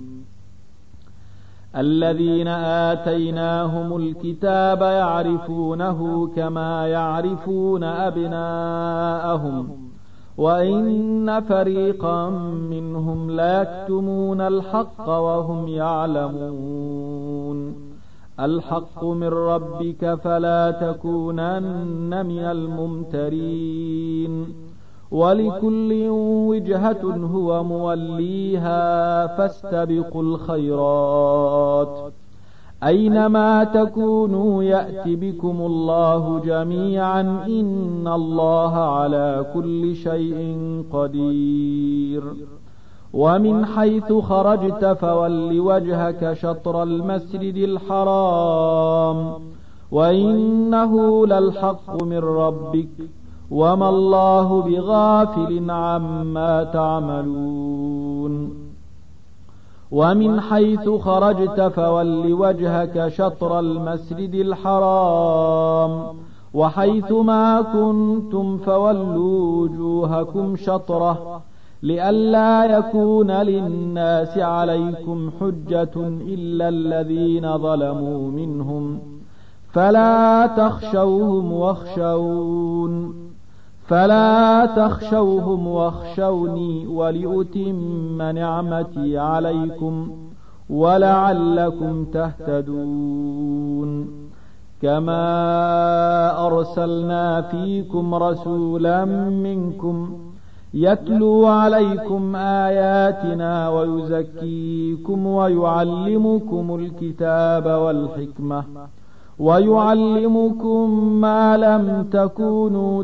الذين آتيناهم الكتاب يعرفونه كما يعرفون أبناءهم وإن فريقا منهم ليكتمون الحق وهم يعلمون الحق من ربك فلا تكونن من الممترين ولكل وجهة هو موليها فاستبقوا الخيرات أينما تكونوا يأت بكم الله جميعا إن الله على كل شيء قدير ومن حيث خرجت فول وجهك شطر المسجد الحرام وإنه للحق من ربك وما الله بغافل عما تعملون ومن حيث خرجت فول وجهك شطر المسجد الحرام وحيث ما كنتم فولوا وجوهكم شطره لئلا يكون للناس عليكم حجة إلا الذين ظلموا منهم فلا تخشوهم واخشوني ولأتم نعمتي عليكم ولعلكم تهتدون كما أرسلنا فيكم رسولا منكم يتلو عليكم آياتنا ويزكيكم ويعلمكم الكتاب والحكمة ويعلمكم ما لم تكونوا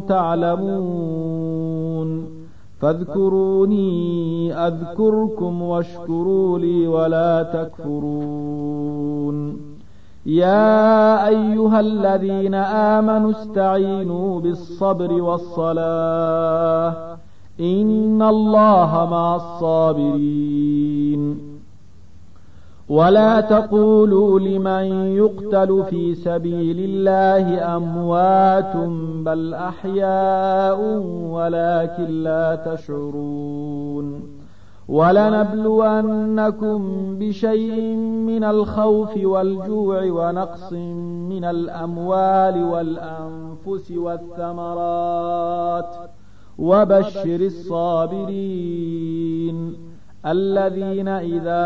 تعلمون فاذكروني أذكركم واشكروا لي ولا تكفرون يا أيها الذين آمنوا استعينوا بالصبر والصلاة إن الله مع الصابرين ولا تقولوا لمن يقتل في سبيل الله أموات بل أحياء ولكن لا تشعرون ولنبلونكم بشيء من الخوف والجوع ونقص من الأموال والأنفس والثمرات وبشر الصابرين الذين إذا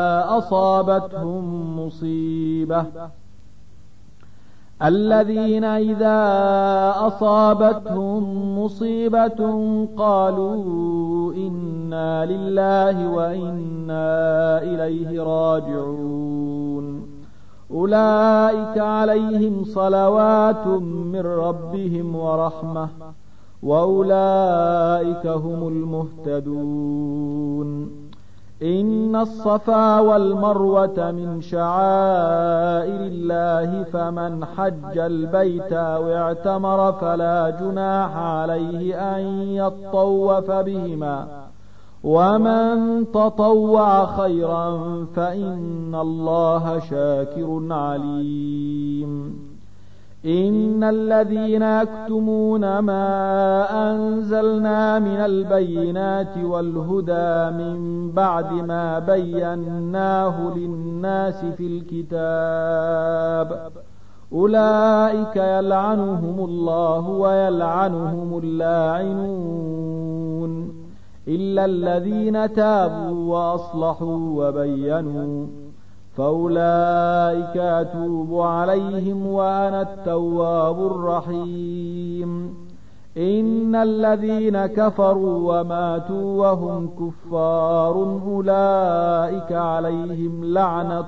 أصابتهم مصيبة قالوا إنا لله وإنا إليه راجعون أولئك عليهم صلوات من ربهم ورحمة وأولئك هم المهتدون إن الصفا والمروة من شعائر الله فمن حج البيت واعتمر فلا جناح عليه أن يطوف بهما ومن تطوع خيرا فإن الله شاكر عليم إن الذين يكتمون ما أنزلنا من البينات والهدى من بعد ما بيناه للناس في الكتاب أولئك يلعنهم الله ويلعنهم اللاعنون إلا الذين تابوا وأصلحوا وبينوا فأولئك أتوب عليهم وأنا التواب الرحيم إن الذين كفروا وماتوا وهم كفار أولئك عليهم لعنة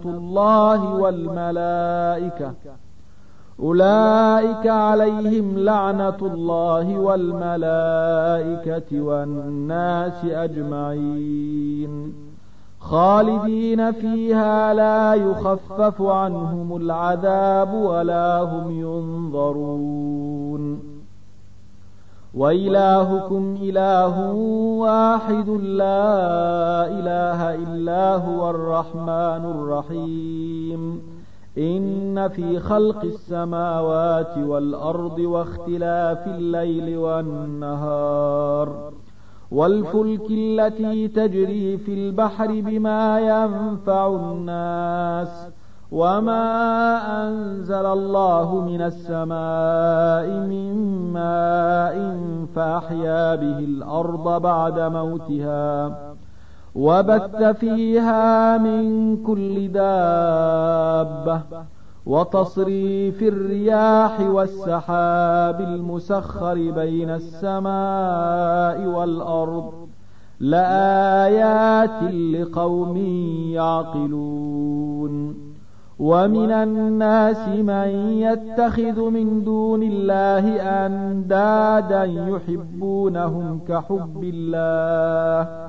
الله والملائكة والناس أجمعين خالدين فيها لا يخفف عنهم العذاب ولا هم ينظرون وإلهكم إله واحد لا إله إلا هو الرحمن الرحيم إن في خلق السماوات والأرض واختلاف الليل والنهار والفلك التي تجري في البحر بما ينفع الناس وما أنزل الله من السماء من ماء فأحيا به الأرض بعد موتها وبث فيها من كل دابة وتصريف الرياح والسحاب المسخر بين السماء والأرض لآيات لقوم يعقلون ومن الناس من يتخذ من دون الله أندادا يحبونهم كحب الله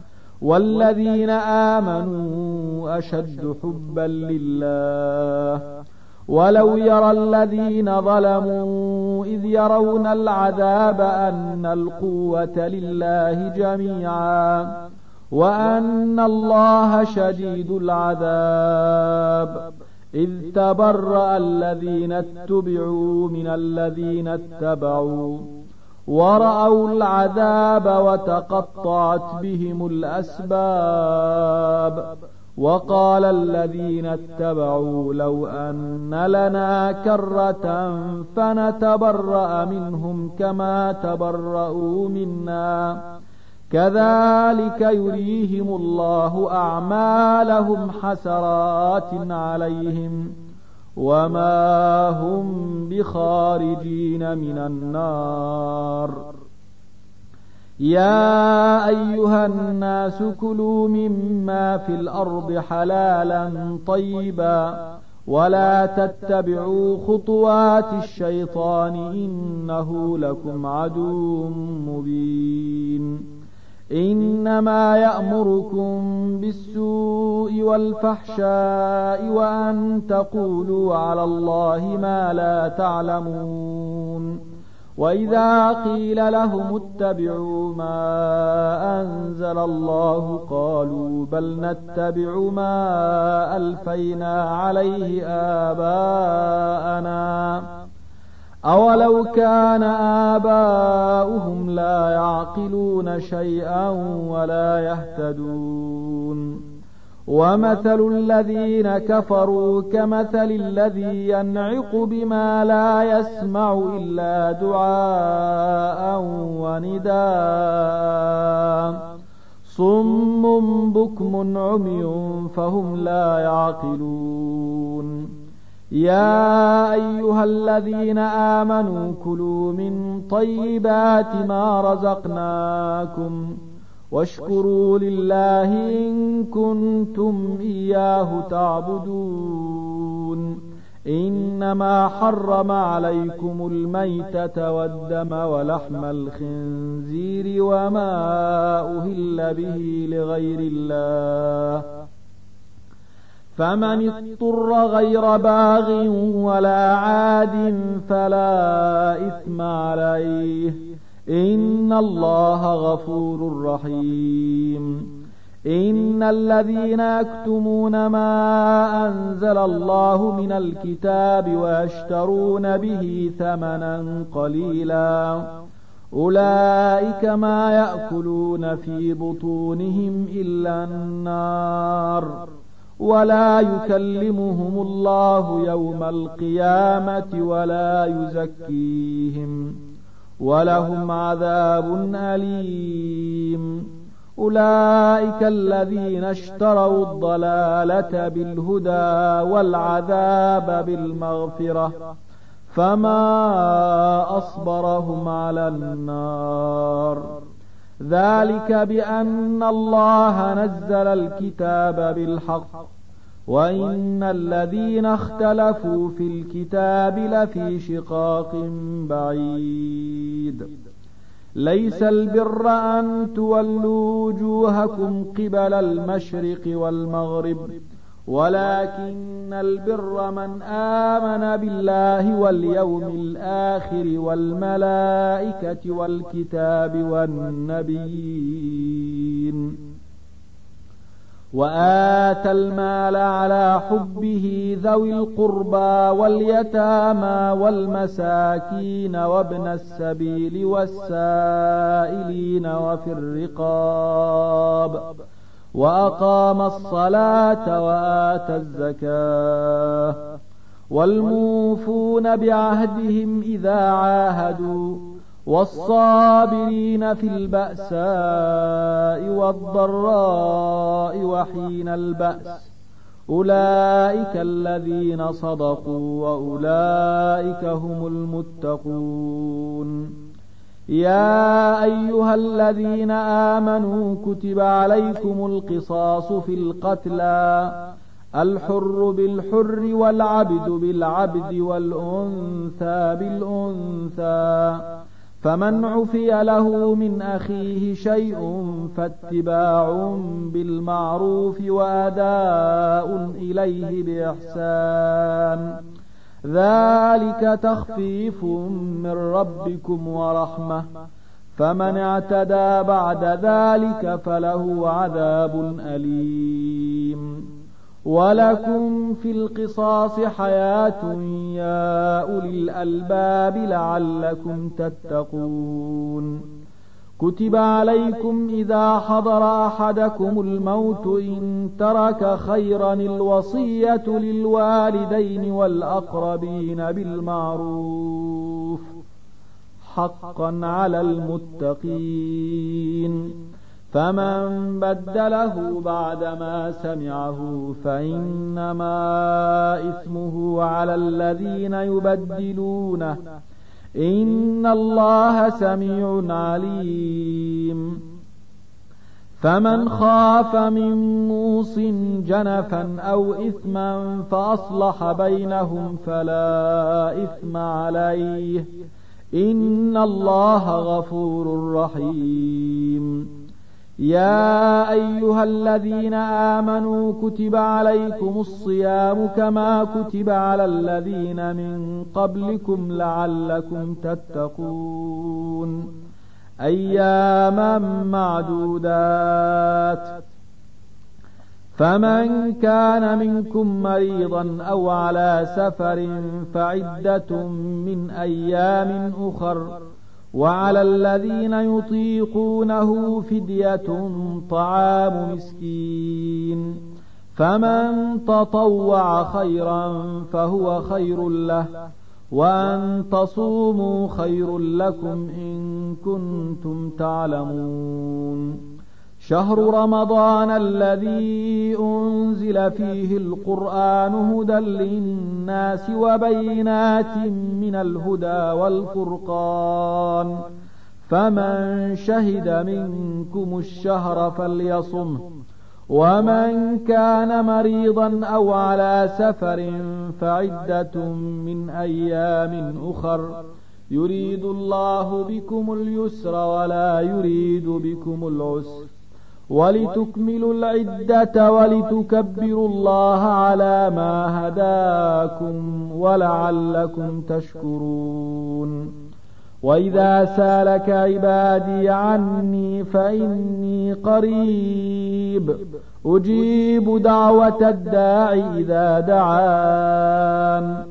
والذين آمنوا أشد حبا لله ولو يرى الذين ظلموا إذ يرون العذاب أن القوة لله جميعا وأن الله شديد العذاب إذ تبرأ الذين اتبعوا من الذين اتبعوا ورأوا العذاب وتقطعت بهم الأسباب وقال الذين اتبعوا لو أن لنا كرة فنتبرأ منهم كما تبرأوا منا كذلك يريهم الله أعمالهم حسرات عليهم وما هم بخارجين من النار يا أيها الناس كلوا مما في الأرض حلالا طيبا ولا تتبعوا خطوات الشيطان إنه لكم عدو مبين إنما يأمركم بالسوء والفحشاء وأن تقولوا على الله ما لا تعلمون وإذا قيل لهم اتبعوا ما أنزل الله قالوا بل نتبع ما ألفينا عليه آباءنا أولو كان آباؤهم لا يعقلون شيئا ولا يهتدون ومثل الذين كفروا كمثل الذي ينعق بما لا يسمع إلا دعاء ونداء صم بكم عمي فهم لا يعقلون يا أيها الذين آمنوا كلوا من طيبات ما رزقناكم واشكروا لله إن كنتم إياه تعبدون إنما حرم عليكم الميتة والدم ولحم الخنزير وما أهل به لغير الله فمن اضطر غير باغ ولا عاد فلا إثم عليه إن الله غفور رحيم إن الذين يكتمون ما أنزل الله من الكتاب ويشترون به ثمنا قليلا أولئك ما يأكلون في بطونهم إلا النار ولا يكلمهم الله يوم القيامة ولا يزكيهم ولهم عذاب أليم أولئك الذين اشتروا الضلالة بالهدى والعذاب بالمغفرة فما أصبرهم على النار ذلك بأن الله نزل الكتاب بالحق وإن الذين اختلفوا في الكتاب لفي شقاق بعيد ليس البر أن تولوا وجوهكم قبل المشرق والمغرب ولكن البر من آمن بالله واليوم الآخر والملائكة والكتاب والنبيين وآتى المال على حبه ذوي القربى واليتامى والمساكين وابن السبيل والسائلين وفي الرقاب وأقام الصلاة وآتى الزكاة والموفون بعهدهم إذا عاهدوا والصابرين في البأساء والضراء وحين البأس أولئك الذين صدقوا وأولئك هم المتقون يا أيها الذين آمنوا كتب عليكم القصاص في القتلى الحر بالحر والعبد بالعبد والأنثى بالأنثى فمن عفي له من أخيه شيء فاتباع بالمعروف وأداء إليه بإحسان ذلك تخفيف من ربكم ورحمة، فمن اعتدى بعد ذلك فله عذاب أليم. ولكم في القصاص حياة يا أولي الألباب لعلكم تتقون. كتب عليكم إذا حضر أحدكم الموت إن ترك خيرا الوصية للوالدين والأقربين بالمعروف حقا على المتقين. فمن بدله بعدما سمعه فإنما إثمه على الذين يبدلونه، إن الله سميع عليم. فمن خاف من موص جنفا أو إثما فأصلح بينهم فلا إثم عليه، إن الله غفور رحيم. يا أيها الذين آمنوا كتب عليكم الصيام كما كتب على الذين من قبلكم لعلكم تتقون، أياما معدودات. فمن كان منكم مريضا أو على سفر فعدة من أيام أخر، وعلى الذين يطيقونه فدية طعام مسكين، فمن تطوع خيرا فهو خير له، وأن تصوموا خير لكم إن كنتم تعلمون. شهر رمضان الذي أنزل فيه القرآن هدى للناس وبينات من الهدى والفرقان، فمن شهد منكم الشهر فليصمه، ومن كان مريضا أو على سفر فعدة من أيام أخر، يريد الله بكم اليسر ولا يريد بكم العسر، ولتكملوا العدة ولتكبروا الله على ما هداكم ولعلكم تشكرون. وإذا سالك عبادي عني فإني قريب أجيب دعوة الداعي إذا دعان،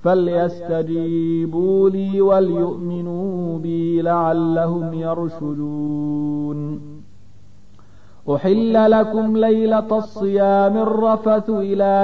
فليستجيبوا لي وليؤمنوا بي لعلهم يرشدون. أحل لكم ليلة الصيام الرفث إلى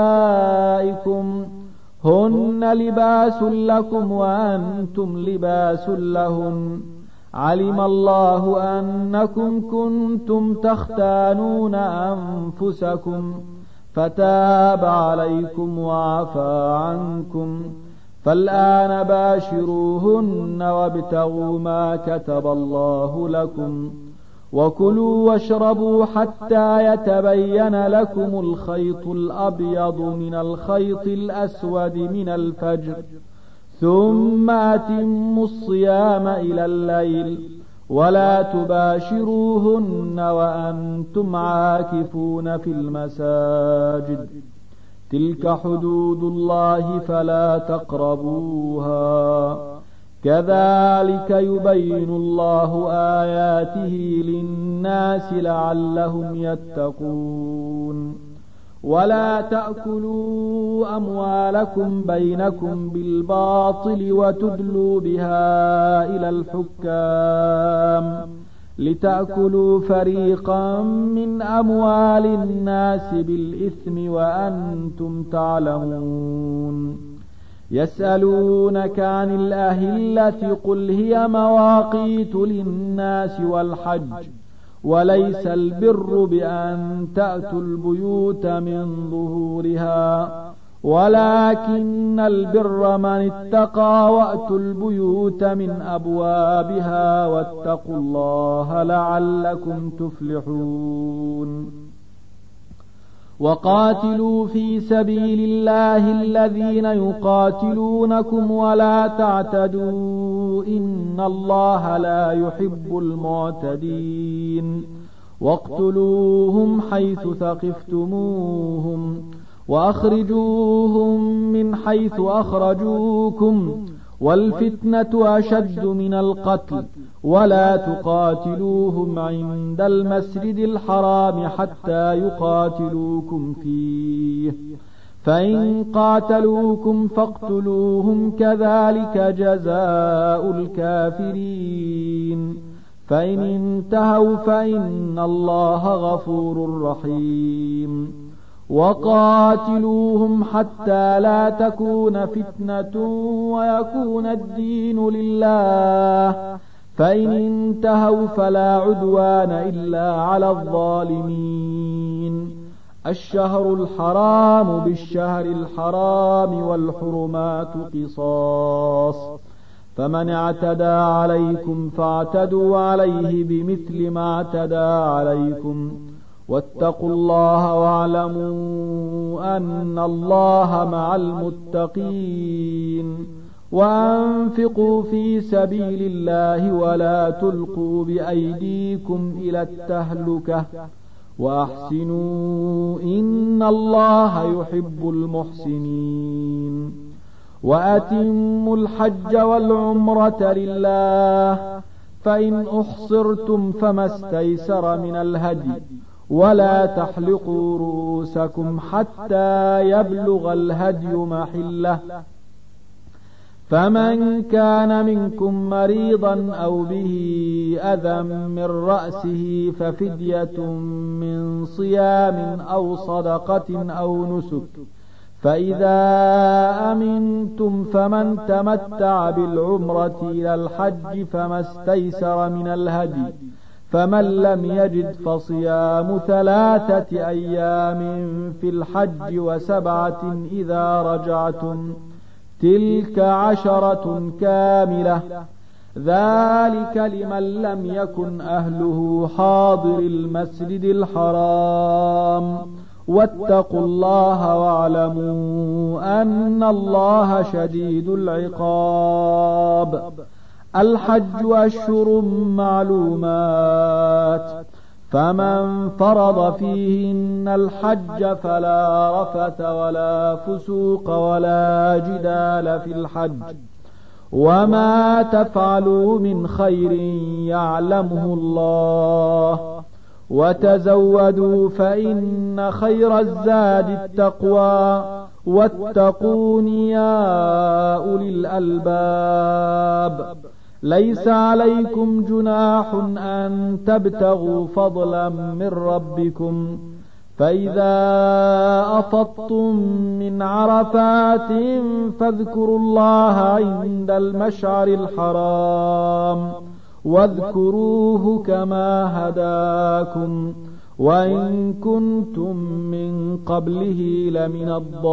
نسائكم هن لباس لكم وأنتم لباس لهن، علم الله أنكم كنتم تختانون أنفسكم فتاب عليكم وعفى عنكم، فالآن باشروهن وابتغوا ما كتب الله لكم، وكلوا واشربوا حتى يتبين لكم الخيط الأبيض من الخيط الأسود من الفجر، ثم أتموا الصيام إلى الليل، ولا تباشروهن وأنتم عاكفون في المساجد، تلك حدود الله فلا تقربوها، كذلك يبين الله آياته للناس لعلهم يتقون. ولا تأكلوا أموالكم بينكم بالباطل وتدلوا بها إلى الحكام لتأكلوا فريقا من أموال الناس بالإثم وأنتم تعلمون. يسألونك عن الأهلة قل هي مواقيت للناس والحج، وليس البر بأن تأتوا البيوت من ظهورها، ولكن البر من اتقى وأتوا البيوت من أبوابها واتقوا الله لعلكم تفلحون. وقاتلوا في سبيل الله الذين يقاتلونكم ولا تعتدوا إن الله لا يحب المعتدين. واقتلوهم حيث ثقفتموهم وأخرجوهم من حيث أخرجوكم والفتنة أشد من القتل ولا تقاتلوهم عند المسجد الحرام حتى يقاتلوكم فيه فإن قاتلوكم فاقتلوهم كذلك جزاء الكافرين فإن انتهوا فإن الله غفور رحيم وقاتلوهم حتى لا تكون فتنة ويكون الدين لله فإن انتهوا فلا عدوان إلا على الظالمين الشهر الحرام بالشهر الحرام والحرمات قصاص فمن اعتدى عليكم فاعتدوا عليه بمثل ما اعتدى عليكم واتقوا الله واعلموا أن الله مع المتقين وأنفقوا في سبيل الله ولا تلقوا بأيديكم إلى التهلكة وأحسنوا إن الله يحب المحسنين وأتموا الحج والعمرة لله فإن أحصرتم فما استيسر من الهدي ولا تحلقوا رؤوسكم حتى يبلغ الهدي محله فمن كان منكم مريضا أو به أذى من رأسه ففدية من صيام أو صدقة أو نسك فإذا أمنتم فمن تمتع بالعمرة إلى الحج فما استيسر من الهدي فمن لم يجد فصيام 3 أيام في الحج و7 إذا رجعتم تلك 10 كاملة ذلك لمن لم يكن أهله حاضر المسجد الحرام واتقوا الله واعلموا أن الله شديد العقاب الحج أشهر معلومات فمن فرض فيهن الحج فلا رفث ولا فسوق ولا جدال في الحج وما تفعلوا من خير يعلمه الله وتزودوا فإن خير الزاد التقوى واتقون يا أولي الألباب ليس عليكم جناح أن تبتغوا فضلا من ربكم فإذا أفضتم من عرفات فاذكروا الله عند المشعر الحرام واذكروه كما هداكم وإن كنتم من قبله لمن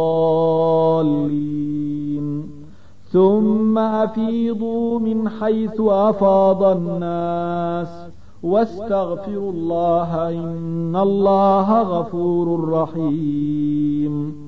الضالين ثم أفيضوا من حيث أفاض الناس واستغفروا الله إن الله غفور رحيم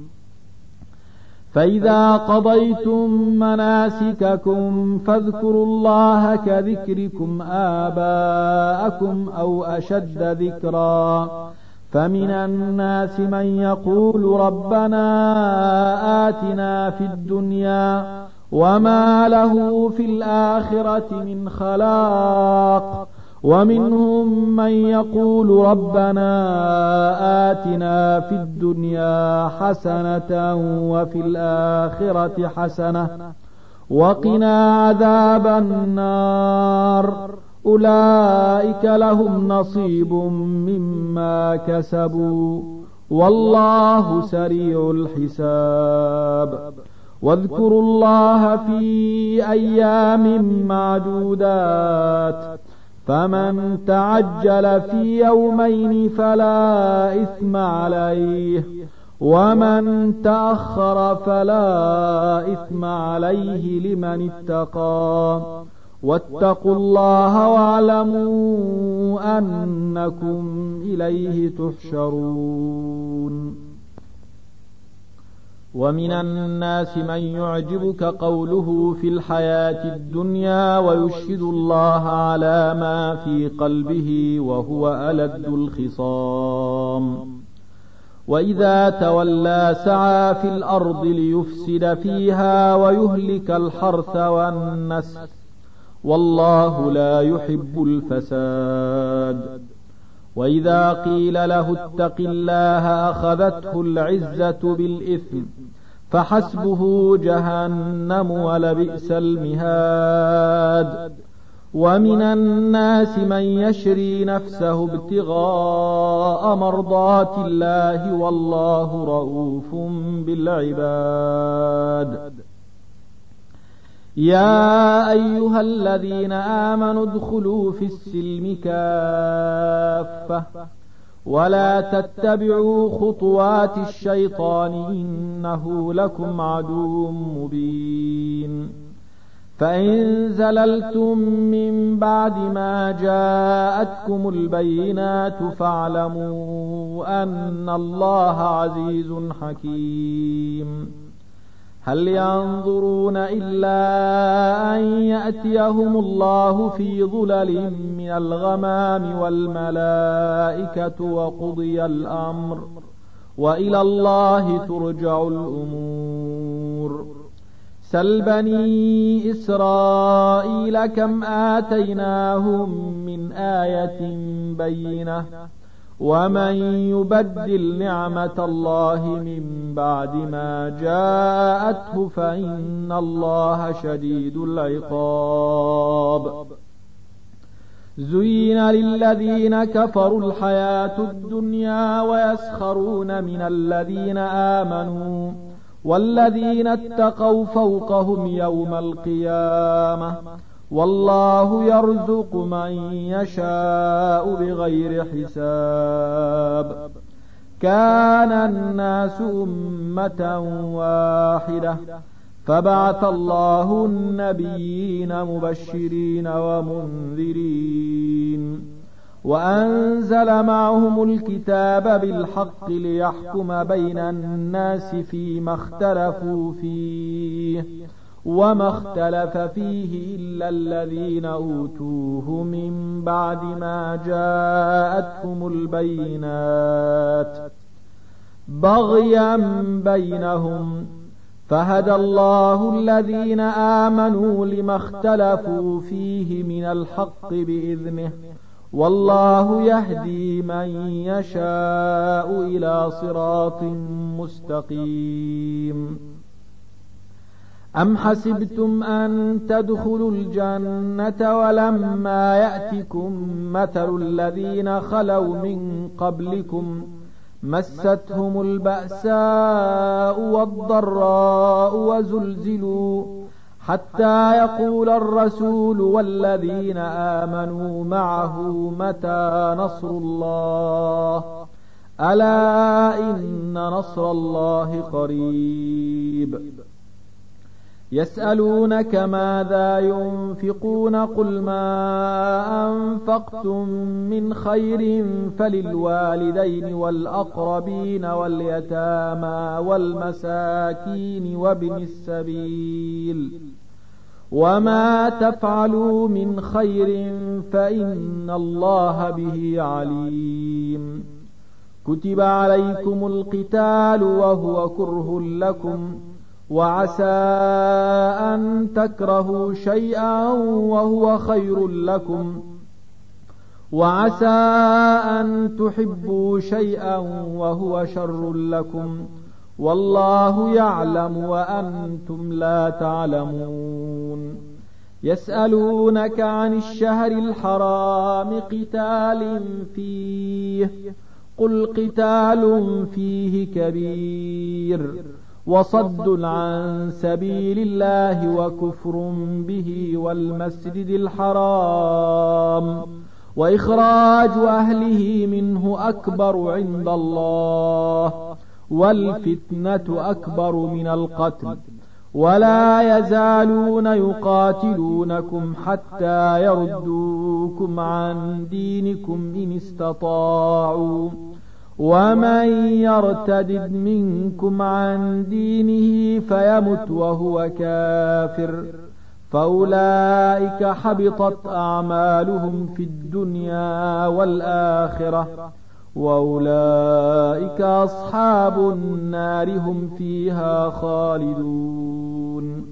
فإذا قضيتم مناسككم فاذكروا الله كذكركم آباءكم أو أشد ذكرا فمن الناس من يقول ربنا آتنا في الدنيا وما له في الآخرة من خلاق ومنهم من يقول ربنا آتنا في الدنيا حسنة وفي الآخرة حسنة وقنا عذاب النار أولئك لهم نصيب مما كسبوا والله سريع الحساب واذكروا الله في أيام معدودات فمن تعجل في يومين فلا إثم عليه ومن تأخر فلا إثم عليه لمن اتقى واتقوا الله واعلموا أنكم إليه تحشرون ومن الناس من يعجبك قوله في الحياة الدنيا ويشهد الله على ما في قلبه وهو ألد الخصام وإذا تولى سعى في الأرض ليفسد فيها ويهلك الحرث والنسل والله لا يحب الفساد. وإذا قيل له اتق الله أخذته العزة بالإثم فحسبه جهنم ولبئس المهاد. ومن الناس من يشري نفسه ابتغاء مرضات الله والله رؤوف بالعباد. يا أيها الذين آمنوا ادخلوا في السلم كافة ولا تتبعوا خطوات الشيطان إنه لكم عدو مبين. فإن زللتم من بعد ما جاءتكم البينات فاعلموا أن الله عزيز حكيم. هل ينظرون إلا أن يأتيهم الله في ظلل من الغمام والملائكة وقضي الأمر وإلى الله ترجع الأمور. سل بني إسرائيل كم آتيناهم من آية بينة ومن يبدل نعمة الله من بعد ما جاءته فإن الله شديد العقاب. زين للذين كفروا الحياة الدنيا ويسخرون من الذين آمنوا والذين اتقوا فوقهم يوم القيامة والله يرزق من يشاء بغير حساب. كان الناس أمة واحدة فبعث الله النبيين مبشرين ومنذرين وأنزل معهم الكتاب بالحق ليحكم بين الناس فيما اختلفوا فيه وما اختلف فيه إلا الذين أوتوه من بعد ما جاءتهم البينات بغيا بينهم فهدى الله الذين آمنوا لما اختلفوا فيه من الحق بإذنه والله يهدي من يشاء إلى صراط مستقيم. أم حسبتم أن تدخلوا الجنة ولما يأتكم مثل الذين خلوا من قبلكم مستهم البأساء والضراء وزلزلوا حتى يقول الرسول والذين آمنوا معه متى نصر الله ألا إن نصر الله قريب. يسألونك ماذا ينفقون قل ما أنفقتم من خير فللوالدين والأقربين واليتامى والمساكين وابن السبيل وما تفعلوا من خير فإن الله به عليم. كتب عليكم القتال وهو كره لكم وعسى أن تكرهوا شيئا وهو خير لكم وعسى أن تحبوا شيئا وهو شر لكم والله يعلم وأنتم لا تعلمون. يسألونك عن الشهر الحرام قتال فيه قل قتال فيه كبير وصد عن سبيل الله وكفر به والمسجد الحرام وإخراج أهله منه أكبر عند الله والفتنة أكبر من القتل ولا يزالون يقاتلونكم حتى يردوكم عن دينكم إن استطاعوا ومن يرتد منكم عن دينه فيمت وهو كافر فأولئك حبطت أعمالهم في الدنيا والآخرة وأولئك أصحاب النار هم فيها خالدون.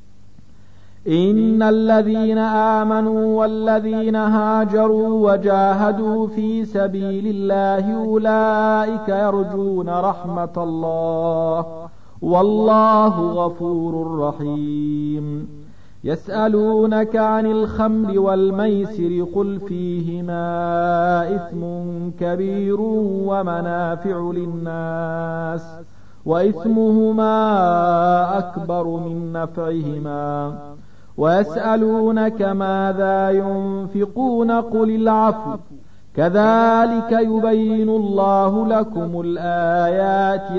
إن الذين آمنوا والذين هاجروا وجاهدوا في سبيل الله أولئك يرجون رحمة الله والله غفور رحيم. يسألونك عن الخمر والميسر قل فيهما إثم كبير ومنافع للناس وإثمهما أكبر من نفعهما ويسألونك ماذا ينفقون قل العفو كذلك يبين الله لكم الآيات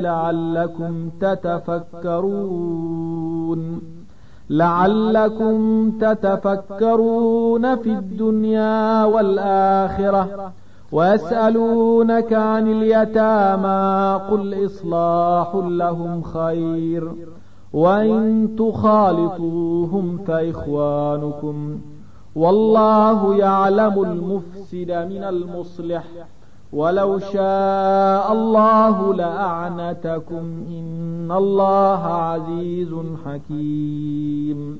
لعلكم تتفكرون في الدنيا والآخرة. ويسألونك عن اليتامى قل إصلاح لهم خير وإن تخالطوهم فإخوانكم والله يعلم المفسد من المصلح ولو شاء الله لأعنتكم إن الله عزيز حكيم.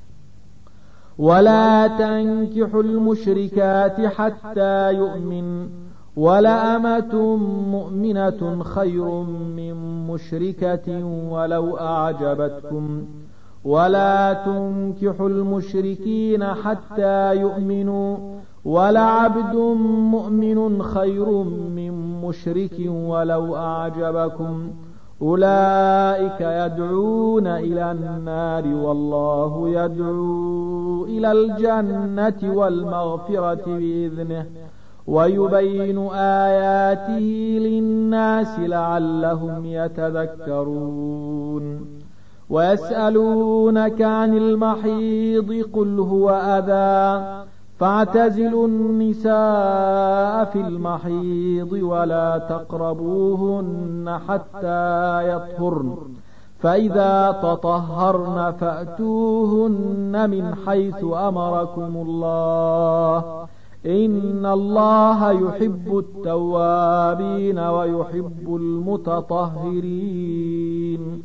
ولا تنكحوا المشركات حتى يؤمن ولأمة مؤمنة خير من مشركة ولو أعجبتكم ولا تنكحوا المشركين حتى يؤمنوا ولعبد مؤمن خير من مشرك ولو أعجبكم أولئك يدعون إلى النار والله يدعو إلى الجنة والمغفرة بإذنه ويبين آياته للناس لعلهم يتذكرون. ويسألونك عن المحيض قل هو أذى فاعتزلوا النساء في المحيض ولا تقربوهن حتى يطهرن فإذا تطهرن فأتوهن من حيث أمركم الله إن الله يحب التوابين ويحب المتطهرين.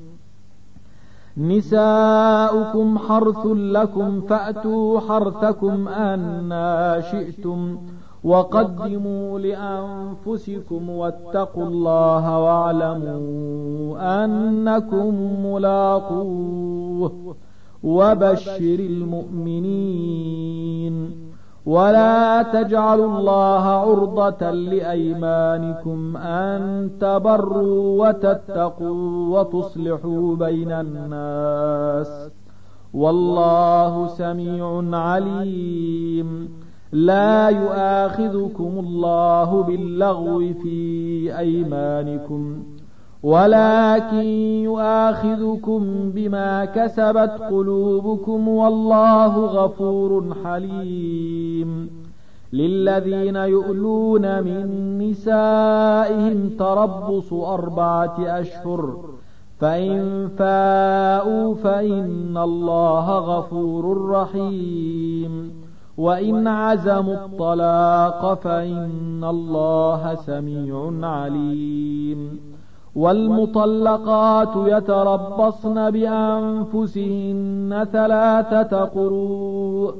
نساؤكم حرث لكم فأتوا حرثكم أنى شئتم وقدموا لأنفسكم واتقوا الله واعلموا أنكم ملاقوه وبشر المؤمنين. ولا تجعلوا الله عرضة لأيمانكم أن تبروا وتتقوا وتصلحوا بين الناس والله سميع عليم. لا يؤاخذكم الله باللغو في أيمانكم ولكن يؤاخذكم بما كسبت قلوبكم والله غفور حليم. للذين يؤلون من نسائهم تربص 4 أشهر فإن فاءوا فإن الله غفور رحيم. وإن عزموا الطلاق فإن الله سميع عليم. والمطلقات يتربصن بأنفسهن 3 قروء.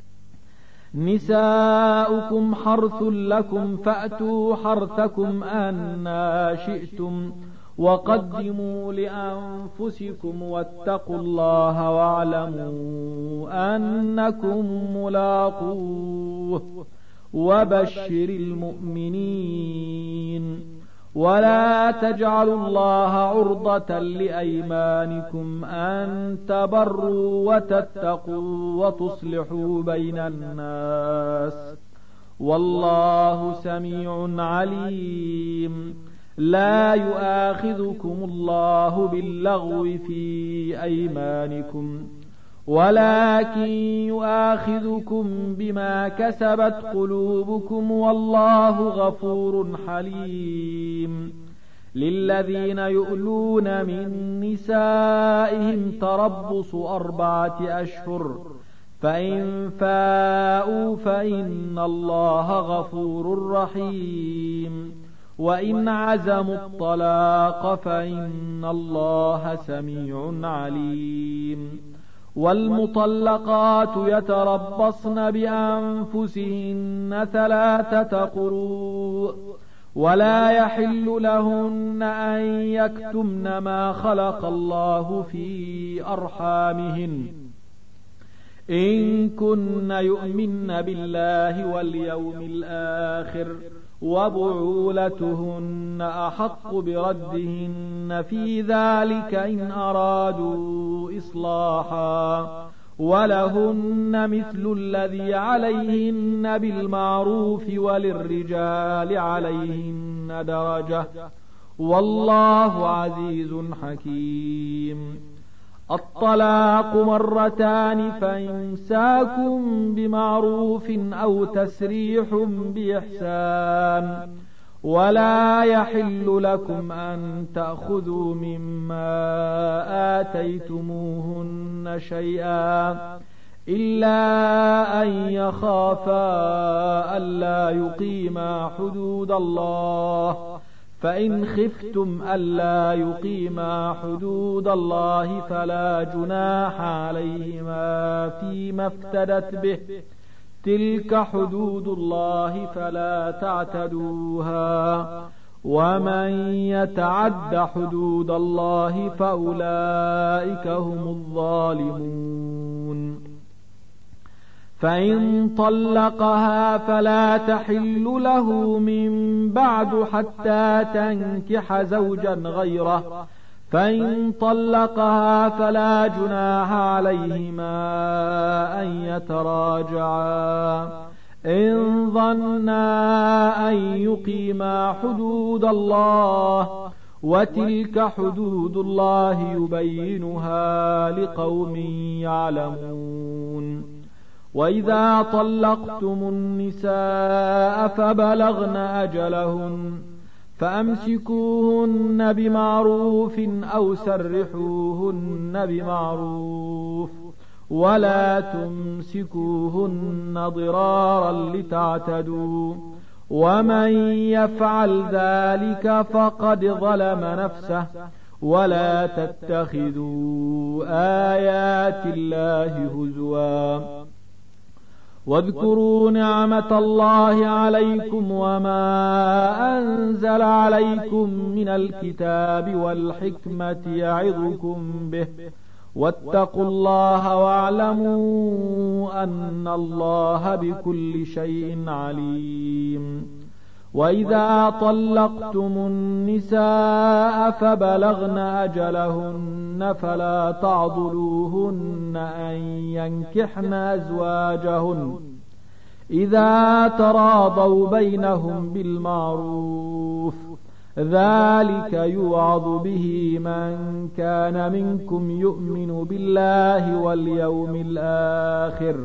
نساؤكم حرث لكم فأتوا حرثكم أنى شئتم وقدموا لأنفسكم واتقوا الله واعلموا أنكم ملاقوه وبشر المؤمنين. ولا تجعلوا الله عرضة لأيمانكم أن تبروا وتتقوا وتصلحوا بين الناس والله سميع عليم. لا يؤاخذكم الله باللغو في أيمانكم ولكن يؤاخذكم بما كسبت قلوبكم والله غفور حليم. للذين يؤلون من نسائهم تربص 4 أشهر فإن فاءوا فإن الله غفور رحيم. وإن عزموا الطلاق فإن الله سميع عليم. والمطلقات يتربصن بأنفسهن 3 قروء ولا يحل لهن أن يكتمن ما خلق الله في أرحامهن إن كن يؤمن بالله واليوم الآخر وبعولتهن أحق بردهن في ذلك إن أرادوا إصلاحا ولهن مثل الذي عليهن بالمعروف وللرجال عليهن درجة والله عزيز حكيم. الطلاق 2 فإمساكم بمعروف أو تسريح بإحسان ولا يحل لكم أن تأخذوا مما آتيتموهن شيئا إلا أن يخافا ألا يقيما حدود الله فإن خفتم ألا يقيما حدود الله فلا جناح عليهما فيما افتدت به تلك حدود الله فلا تعتدوها ومن يتعد حدود الله فأولئك هم الظالمون. فإن طلقها فلا تحل له من بعد حتى تنكح زوجا غيره فإن طلقها فلا جناح عليهما أن يتراجعا إن ظنا أن يقيما حدود الله وتلك حدود الله يبينها لقوم يعلمون. وإذا طلقتم النساء فبلغن أجلهن فأمسكوهن بمعروف أو سرحوهن بمعروف ولا تمسكوهن ضرارا لتعتدوا ومن يفعل ذلك فقد ظلم نفسه ولا تتخذوا آيات الله هزوا واذكروا نعمة الله عليكم وما أنزل عليكم من الكتاب والحكمة يعظكم به واتقوا الله واعلموا أن الله بكل شيء عليم. وإذا طلقتم النساء فبلغن أجلهن فلا تعضلوهن أن ينكحن أزواجهن إذا تراضوا بينهم بالمعروف ذلك يوعظ به من كان منكم يؤمن بالله واليوم الآخر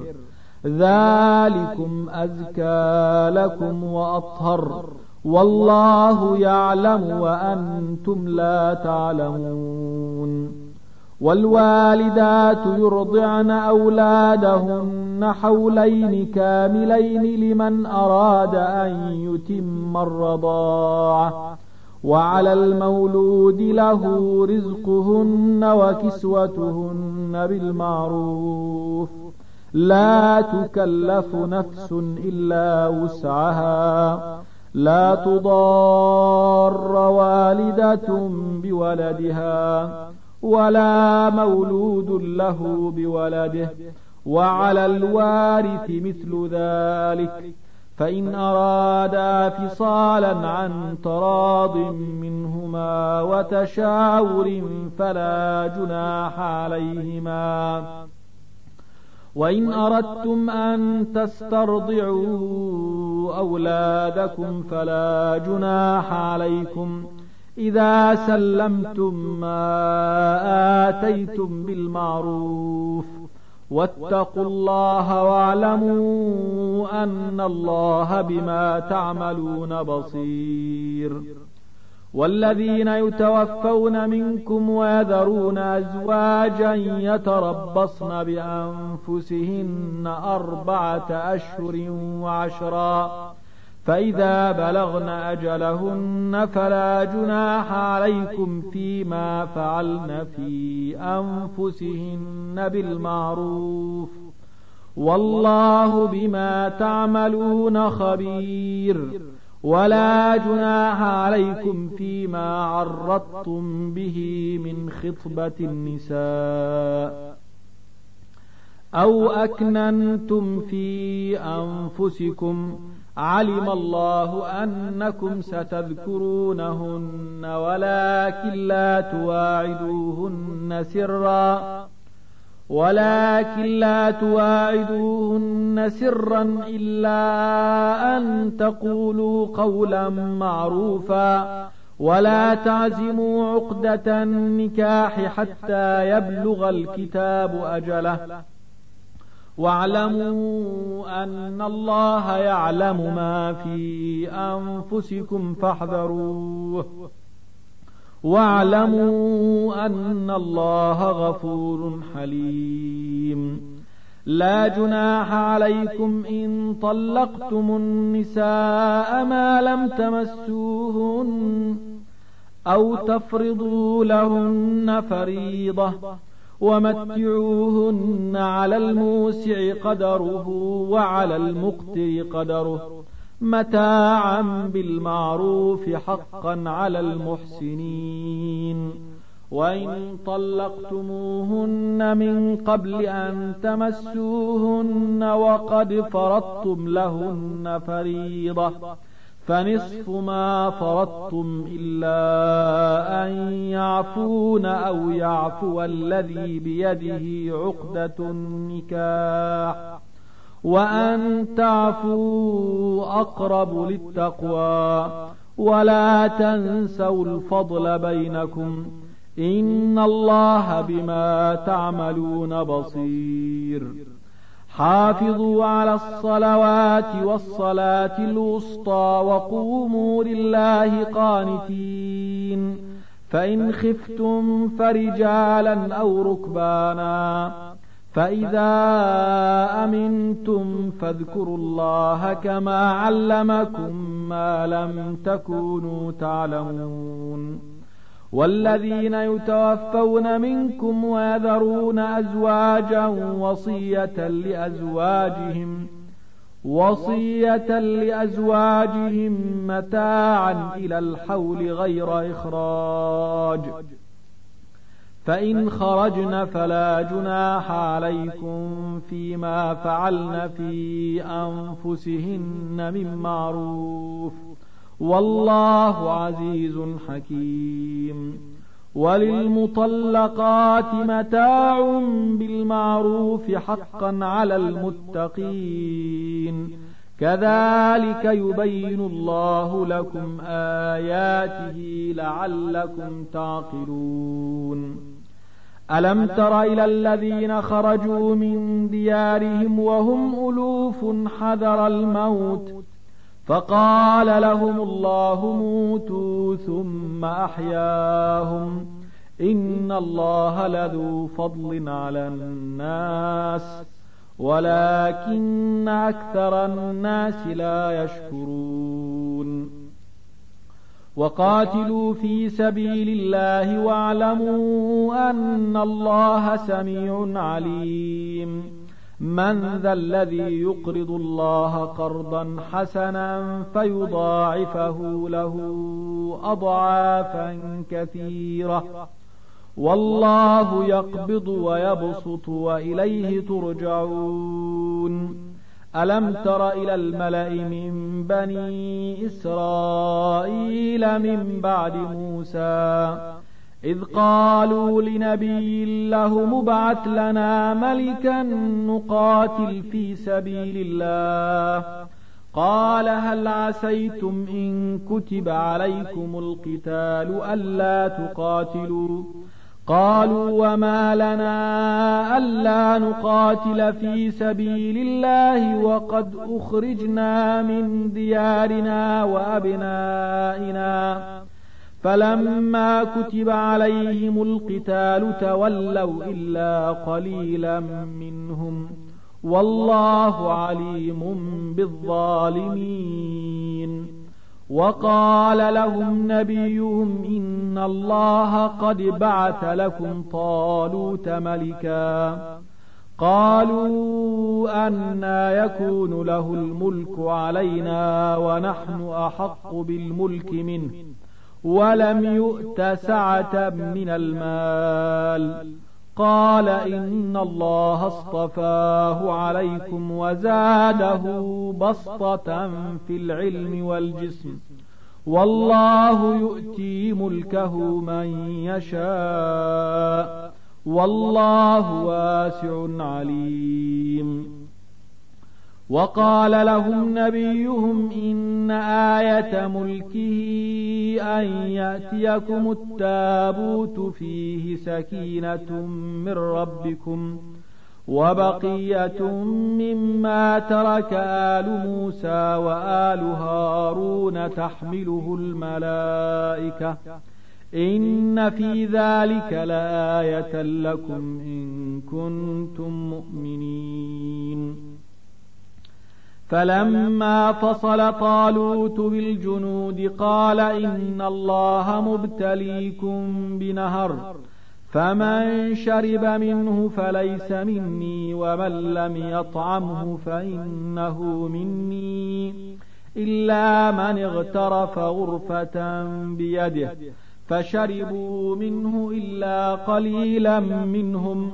ذلكم أزكى لكم وأطهر والله يعلم وأنتم لا تعلمون. والوالدات يرضعن أولادهن حولين كاملين لمن أراد أن يتم الرضاعة وعلى المولود له رزقهن وكسوتهن بالمعروف لا تكلف نفس إلا وسعها لا تضار والدة بولدها ولا مولود له بولده وعلى الوارث مثل ذلك فإن أرادا فصالا عن تراض منهما وتشاور فلا جناح عليهما. وإن أردتم أن تسترضعوا أولادكم فلا جناح عليكم إذا سلمتم ما آتيتم بالمعروف واتقوا الله واعلموا أن الله بما تعملون بصير. والذين يتوفون منكم ويذرون أزواجا يتربصن بأنفسهن 4 أشهر وعشرا فإذا بلغن أجلهن فلا جناح عليكم فيما فعلن في أنفسهن بالمعروف والله بما تعملون خبير ولا جناح عليكم فيما عرضتم به من خطبة النساء أو أكننتم في أنفسكم علم الله أنكم ستذكرونهن ولكن لا تواعدوهن سرا إلا أن تقولوا قولا معروفا ولا تعزموا عقدة النكاح حتى يبلغ الكتاب أجله واعلموا أن الله يعلم ما في أنفسكم فاحذروه واعلموا أن الله غفور حليم لا جناح عليكم إن طلقتم النساء ما لم تمسوهن أو تفرضوا لهن فريضة ومتعوهن على الموسع قدره وعلى المقتر قدره متاعا بالمعروف حقا على المحسنين وإن طلقتموهن من قبل أن تمسوهن وقد فرضتم لهن فريضة فنصف ما فرضتم إلا أن يعفون أو يعفو الذي بيده عقدة النكاح وأن تعفوا أقرب للتقوى ولا تنسوا الفضل بينكم إن الله بما تعملون بصير حافظوا على الصلوات والصلاة الوسطى وقوموا لله قانتين فإن خفتم فرجالا أو ركبانا فإذا أمنتم فاذكروا الله كما علمكم ما لم تكونوا تعلمون والذين يتوفون منكم ويذرون أزواجا وصية لأزواجهم متاعا إلى الحول غير إخراج فإن خرجن فلا جناح عليكم فيما فعلن في أنفسهن من معروف والله عزيز حكيم وللمطلقات متاع بالمعروف حقا على المتقين كذلك يبين الله لكم آياته لعلكم تعقلون ألم تر إلى الذين خرجوا من ديارهم وهم ألوف حذر الموت فقال لهم الله موتوا ثم أحياهم إن الله لذو فضل على الناس ولكن أكثر الناس لا يشكرون وقاتلوا في سبيل الله واعلموا أن الله سميع عليم من ذا الذي يقرض الله قرضا حسنا فيضاعفه له أضعافا كثيرة والله يقبض ويبسط وإليه ترجعون ألم تر إلى الملأ من بني إسرائيل من بعد موسى إذ قالوا لنبي له مبعث لنا ملكا نقاتل في سبيل الله قال هل عسيتم إن كتب عليكم القتال ألا تقاتلوا قالوا وما لنا ألا نقاتل في سبيل الله وقد أخرجنا من ديارنا وأبنائنا فلما كتب عليهم القتال تولوا إلا قليلا منهم والله عليم بالظالمين. وقال لهم نبيهم إن الله قد بعث لكم طالوت ملكا. قالوا أنى يكون له الملك علينا ونحن أحق بالملك منه ولم يؤت سعة من المال. قال إن الله اصطفاه عليكم وزاده بسطة في العلم والجسم والله يؤتي ملكه من يشاء والله واسع عليم. وقال لهم نبيهم إن آية ملكه أن يأتيكم التابوت فيه سكينة من ربكم وبقية مما ترك آل موسى وآل هارون تحمله الملائكة إن في ذلك لآية لكم إن كنتم مؤمنين. فلما فصل طالوت بالجنود قال إن الله مبتليكم بنهر فمن شرب منه فليس مني ومن لم يطعمه فإنه مني إلا من اغترف غرفة بيده فشربوا منه إلا قليلا منهم.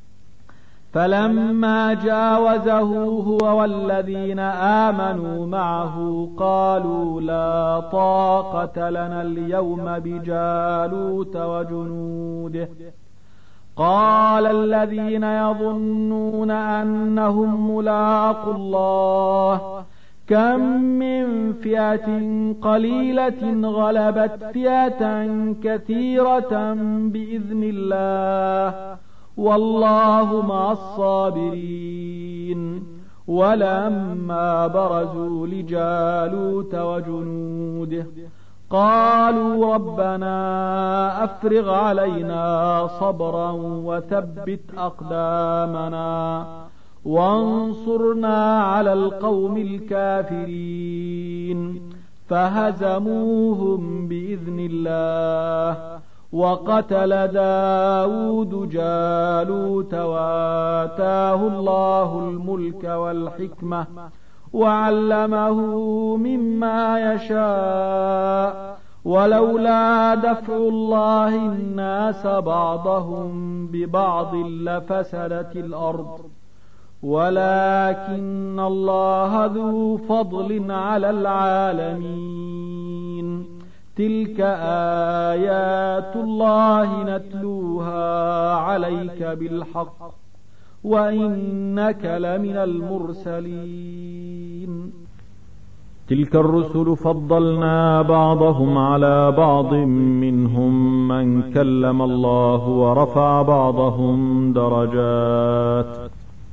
فلما جاوزه هو والذين آمنوا معه قالوا لا طاقة لنا اليوم بجالوت وجنوده. قال الذين يظنون أنهم ملاقوا الله كم من فئة قليلة غلبت فئة كثيرة بإذن الله والله مع الصابرين. ولما برزوا لجالوت وجنوده قالوا ربنا أفرغ علينا صبرا وثبت أقدامنا وانصرنا على القوم الكافرين. فهزموهم بإذن الله وقتل داود جالوت وآتاه الله الملك والحكمة وعلمه مما يشاء ولولا دفع الله الناس بعضهم ببعض لفسدت الأرض ولكن الله ذو فضل على العالمين. تلك آيات الله نتلوها عليك بالحق وإنك لمن المرسلين. تلك الرسل فضلنا بعضهم على بعض منهم من كلم الله ورفع بعضهم درجات.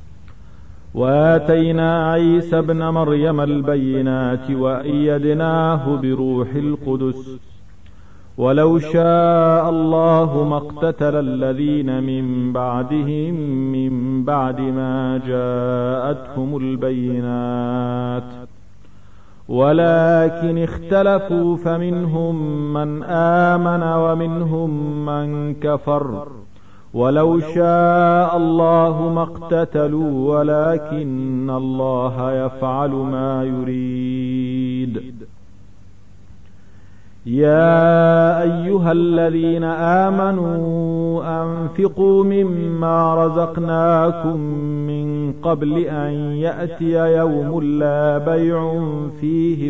وآتينا عيسى ابن مريم البينات وأيدناه بروح القدس. ولو شاء الله ما اقتتل الذين من بعدهم من بعد ما جاءتهم البينات ولكن اختلفوا فمنهم من آمن ومنهم من كفر. ولو شاء الله ما اقتتلوا ولكن الله يفعل ما يريد. يا أيها الذين آمنوا أنفقوا مما رزقناكم من قبل أن يأتي يوم لا بيع فيه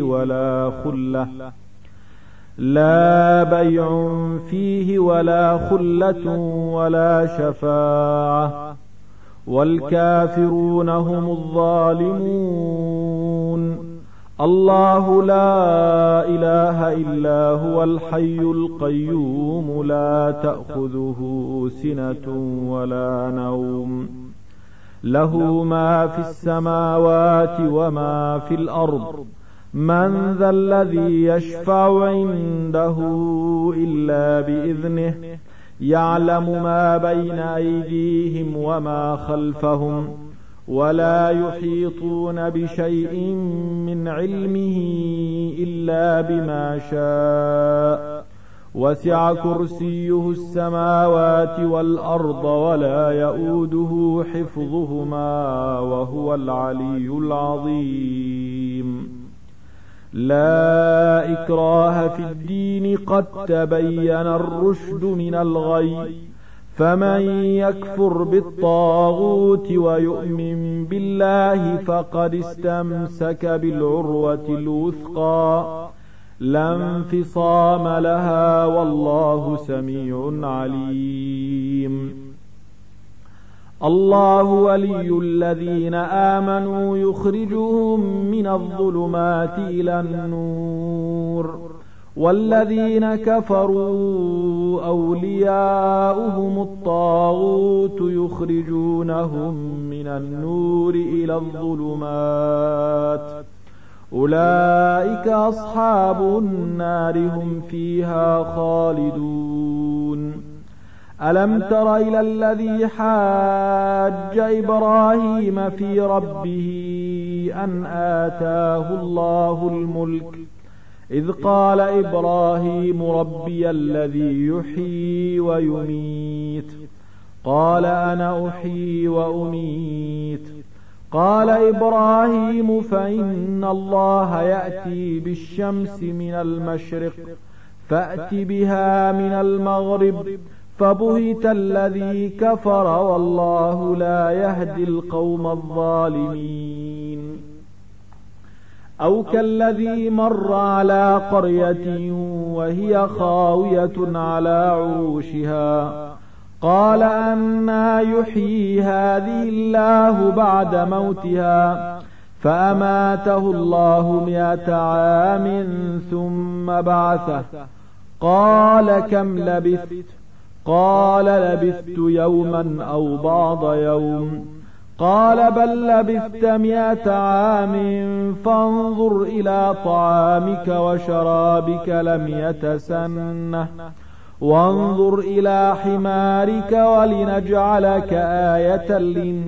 ولا خلة ولا شفاعة والكافرون هم الظالمون. الله لا إله إلا هو الحي القيوم لا تأخذه سنة ولا نوم له ما في السماوات وما في الأرض. من ذا الذي يشفع عنده إلا بإذنه يعلم ما بين أيديهم وما خلفهم ولا يحيطون بشيء من علمه إلا بما شاء وسع كرسيه السماوات والأرض ولا يؤوده حفظهما وهو العلي العظيم. لا إكراه في الدين قد تبين الرشد من الغي فمن يكفر بالطاغوت ويؤمن بالله فقد استمسك بالعروة الوثقى لا انفصام لها والله سميع عليم. الله ولي الذين آمنوا يخرجهم من الظلمات إلى النور والذين كفروا أولياؤهم الطاغوت يخرجونهم من النور إلى الظلمات أولئك أصحاب النار هم فيها خالدون. ألم تر إلى الذي حاج إبراهيم في ربه أن آتاه الله الملك إذ قال إبراهيم ربي الذي يحيي ويميت قال أنا أحيي وأميت قال إبراهيم فإن الله يأتي بالشمس من المشرق فأت بها من المغرب فبهت الذي كفر والله لا يهدي القوم الظالمين. أو كالذي مر على قرية وهي خاوية على عروشها قال أنى يحيي هذه الله بعد موتها فأماته الله 100 عام ثم بعثه قال كم لبثت قال لبثت يوما أو بعض يوم قال بل لبثت 100 عام فانظر إلى طعامك وشرابك لم يتسنه وانظر إلى حمارك ولنجعلك آية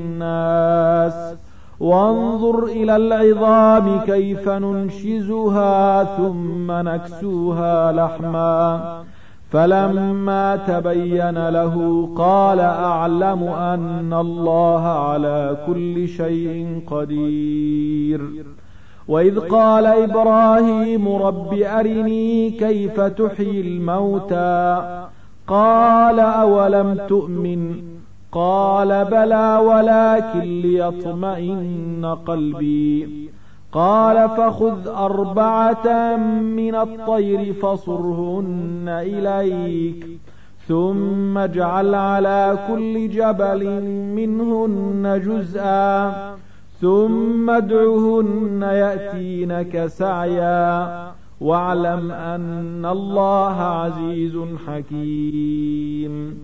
للناس وانظر إلى العظام كيف ننشزها ثم نكسوها لحما فلما تبين له قال أعلم أن الله على كل شيء قدير. وإذ قال إبراهيم رب أرني كيف تحيي الموتى قال أولم تؤمن قال بلى ولكن ليطمئن قلبي قال فخذ 4 من الطير فصرهن إليك ثم اجعل على كل جبل منهن جزءا ثم ادعهن يأتينك سعيا واعلم أن الله عزيز حكيم.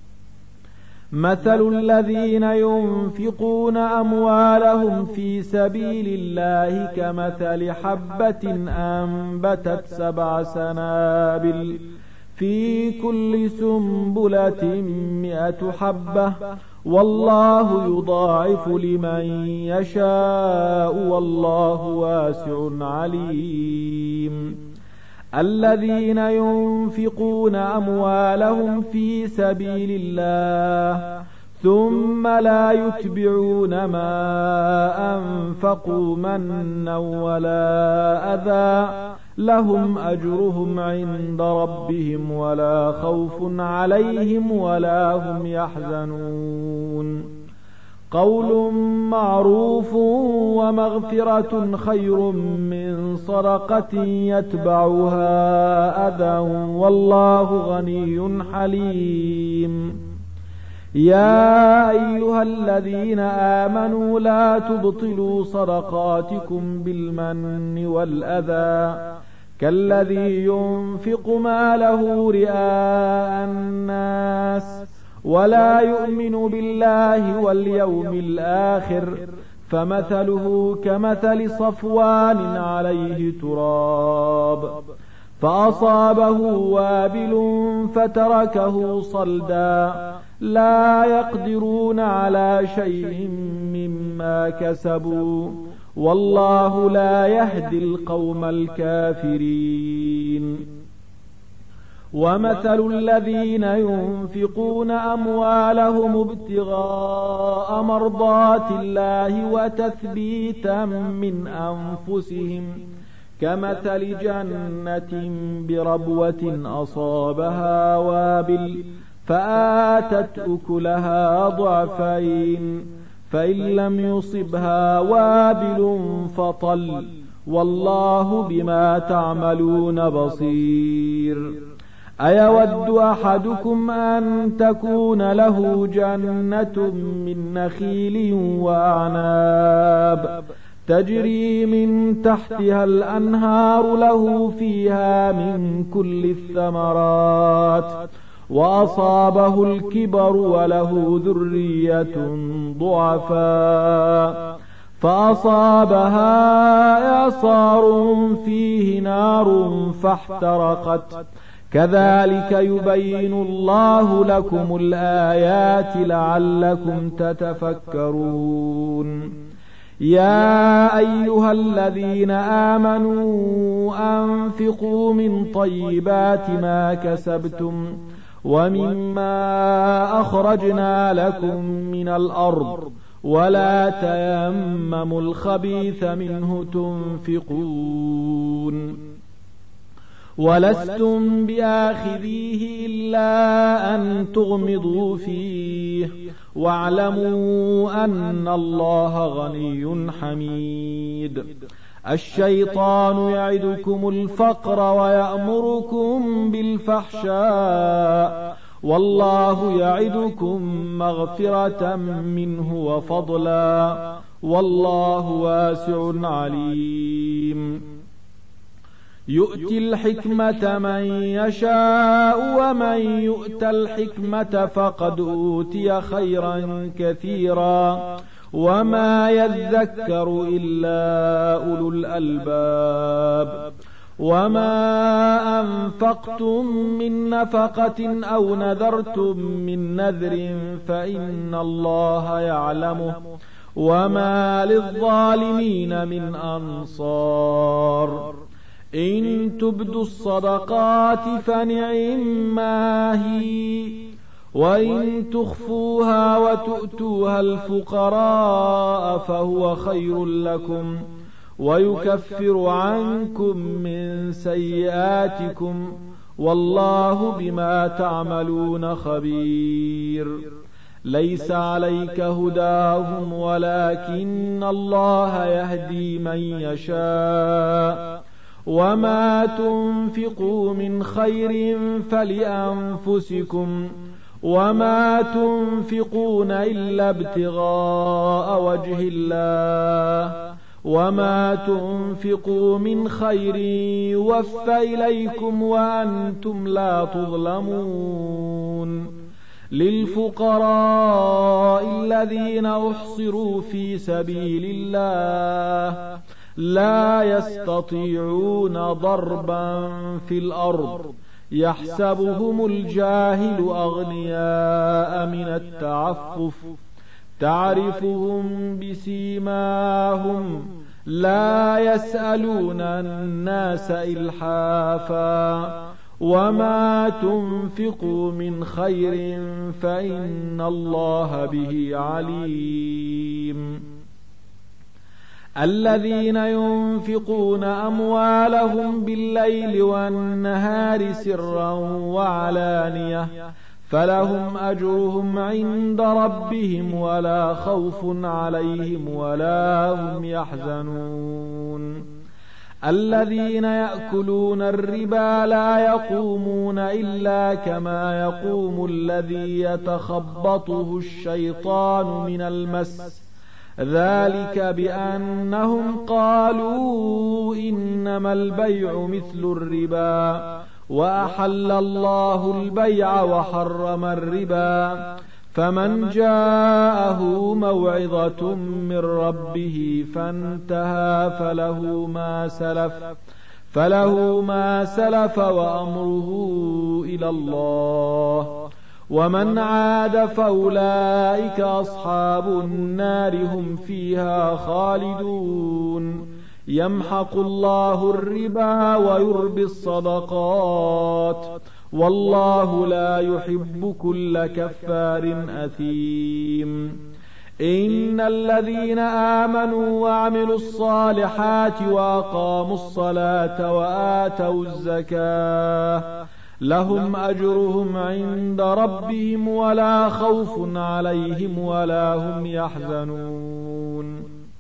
مثل الذين ينفقون أموالهم في سبيل الله كمثل حبة أنبتت 7 سنابل في كل سنبلة 100 حبة والله يضاعف لمن يشاء والله واسع عليم. الذين ينفقون أموالهم في سبيل الله ثم لا يتبعون ما أنفقوا منا ولا أذى لهم أجرهم عند ربهم ولا خوف عليهم ولا هم يحزنون. قول معروف ومغفرة خير من صدقة يتبعها أذى والله غني حليم. يا أيها الذين آمنوا لا تبطلوا صدقاتكم بالمن والأذى كالذي ينفق ماله رئاء الناس ولا يؤمن بالله واليوم الآخر فمثله كمثل صفوان عليه تراب فأصابه وابل فتركه صلدا لا يقدرون على شيء مما كسبوا والله لا يهدي القوم الكافرين. ومثل الذين ينفقون أموالهم ابتغاء مرضات الله وتثبيتا من أنفسهم كمثل جنة بربوة أصابها وابل فآتت أكلها ضعفين فإن لم يصبها وابل فطل والله بما تعملون بصير. أيود أحدكم أن تكون له جنة من نخيل وأعناب تجري من تحتها الأنهار له فيها من كل الثمرات وأصابه الكبر وله ذرية ضعفاء فأصابها إعصار فيه نار فاحترقت كذلك يبين الله لكم الآيات لعلكم تتفكرون. يا أيها الذين آمنوا أنفقوا من طيبات ما كسبتم ومما أخرجنا لكم من الأرض ولا تيمموا الخبيث منه تنفقون ولستم بآخذيه إلا أن تغمضوا فيه واعلموا أن الله غني حميد. الشيطان يعدكم الفقر ويأمركم بالفحشاء والله يعدكم مغفرة منه وفضلا والله واسع عليم. يؤتي الحكمة من يشاء ومن يؤت الحكمة فقد أوتي خيرا كثيرا وما يذكر إلا أولو الألباب. وما أنفقتم من نفقة أو نذرتم من نذر فإن الله يعلمه وما للظالمين من أنصار. إن تبدوا الصدقات فنعما هي وإن تخفوها وتؤتوها الفقراء فهو خير لكم ويكفر عنكم من سيئاتكم والله بما تعملون خبير. ليس عليك هداهم ولكن الله يهدي من يشاء وما تنفقوا من خير فلأنفسكم وما تنفقون إلا ابتغاء وجه الله وما تنفقوا من خير يوفى إليكم وأنتم لا تظلمون. للفقراء الذين أحصروا في سبيل الله لا يستطيعون ضربا في الأرض يحسبهم الجاهل أغنياء من التعفف تعرفهم بسيماهم لا يسألون الناس إلحافا وما تنفقوا من خير فإن الله به عليم. الذين ينفقون أموالهم بالليل والنهار سرا وعلانية فلهم أجرهم عند ربهم ولا خوف عليهم ولا هم يحزنون. الذين يأكلون الربا لا يقومون إلا كما يقوم الذي يتخبطه الشيطان من المس ذلك بأنهم قالوا إنما البيع مثل الربا وأحل الله البيع وحرم الربا فمن جاءه موعظة من ربه فانتهى فله ما سلف وأمره إلى الله ومن عاد فأولئك أصحاب النار هم فيها خالدون يمحق الله الربا ويربي الصدقات والله لا يحب كل كفار أثيم إن الذين آمنوا وعملوا الصالحات وأقاموا الصلاة وآتوا الزكاة لهم أجرهم عند ربهم ولا خوف عليهم ولا هم يحزنون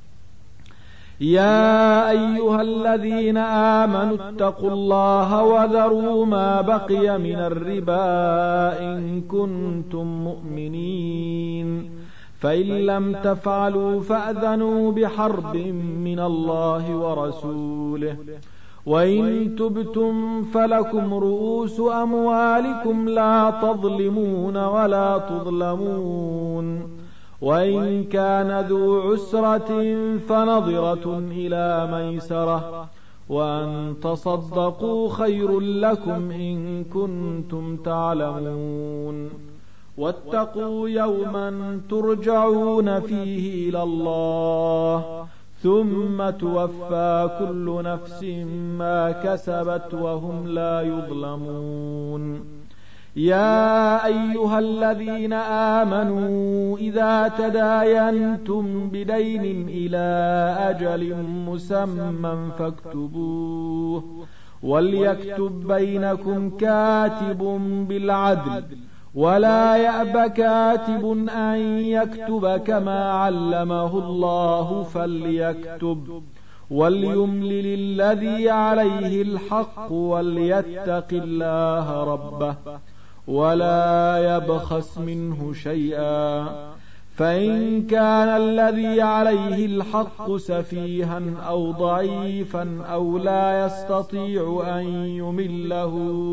يا أيها الذين آمنوا اتقوا الله وذروا ما بقي من الربا إن كنتم مؤمنين فإن لم تفعلوا فأذنوا بحرب من الله ورسوله وإن تبتم فلكم رؤوس أموالكم لا تظلمون ولا تظلمون وإن كان ذو عسرة فنظرة إلى ميسرة وأن تصدقوا خير لكم إن كنتم تعلمون واتقوا يوما ترجعون فيه إلى الله ثم توفى كل نفس ما كسبت وهم لا يظلمون يا أيها الذين آمنوا إذا تداينتم بدين إلى أجل مسمى فاكتبوه وليكتب بينكم كاتب بالعدل ولا يأب كاتب أن يكتب كما علمه الله فليكتب وليملل الذي عليه الحق وليتق الله ربه ولا يبخس منه شيئا فإن كان الذي عليه الحق سفيها أو ضعيفا أو لا يستطيع أن يمله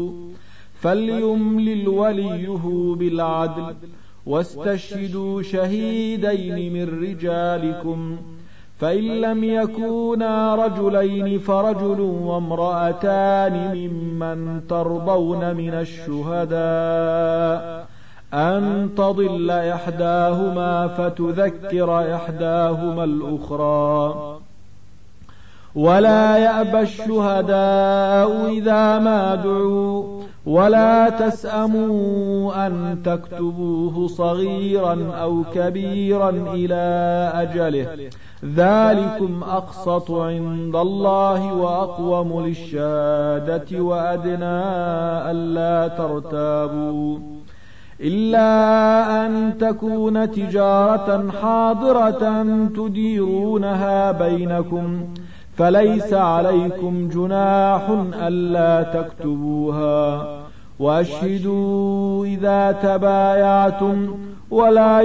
فليملل وليه بالعدل واستشهدوا شهيدين من رجالكم فإن لم يكونا رجلين فرجل وامرأتان ممن ترضون من الشهداء أن تضل إحداهما فتذكر إحداهما الأخرى ولا يأبى الشهداء إذا ما دعوا ولا تسأموا أن تكتبوه صغيرا أو كبيرا إلى أجله ذلكم أقسط عند الله وأقوم للشهادة وأدنى ألا ترتابوا إلا أن تكون تجارة حاضرة تديرونها بينكم فليس عليكم جناح ألا تكتبوها وأشهدوا إذا تبايعتم ولا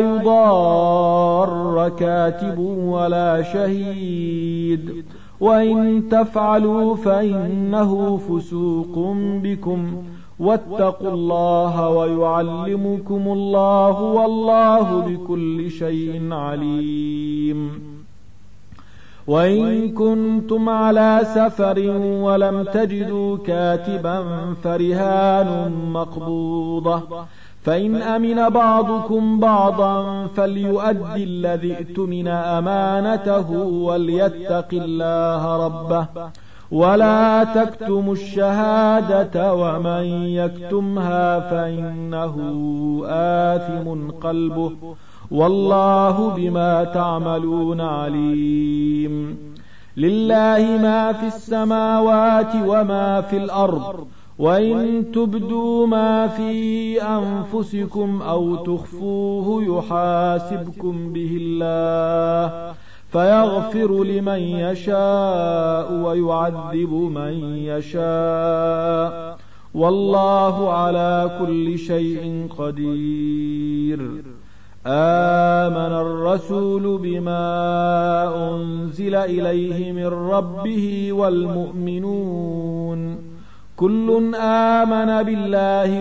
يضار كاتب ولا شهيد وإن تفعلوا فإنه فسوق بكم واتقوا الله ويعلمكم الله والله بكل شيء عليم وإن كنتم على سفر ولم تجدوا كاتبا فرهان مقبوضة فإن أمن بعضكم بعضا فليؤدي الذي ائتمن أمانته وليتق الله ربه ولا تكتموا الشهادة ومن يكتمها فإنه آثم قلبه والله بما تعملون عليم لله ما في السماوات وما في الأرض وإن تبدوا ما في أنفسكم أو تخفوه يحاسبكم به الله فيغفر لمن يشاء ويعذب من يشاء والله على كل شيء قدير آمن الرسول بما أنزل إليه من ربه والمؤمنون كل آمن بالله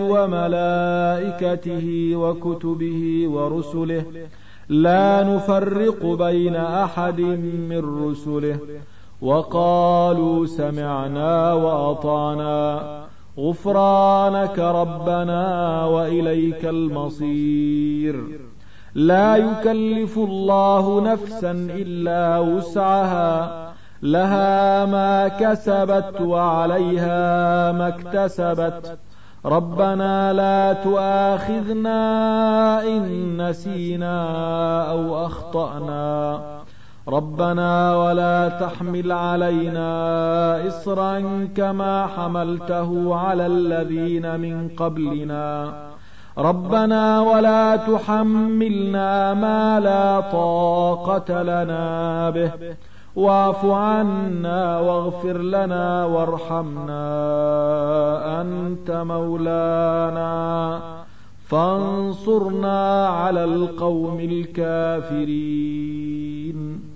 وملائكته وكتبه ورسله لا نفرق بين أحد من رسله وقالوا سمعنا وأطعنا غفرانك ربنا وإليك المصير. لا يكلف الله نفسا إلا وسعها، لها ما كسبت وعليها ما اكتسبت. ربنا لا تؤاخذنا إن نسينا أو أخطأنا. ربنا ولا تحمل علينا إصرا كما حملته على الذين من قبلنا. ربنا ولا تحملنا ما لا طاقة لنا به، واعف عنا واغفر لنا وارحمنا، أنت مولانا فانصرنا على القوم الكافرين.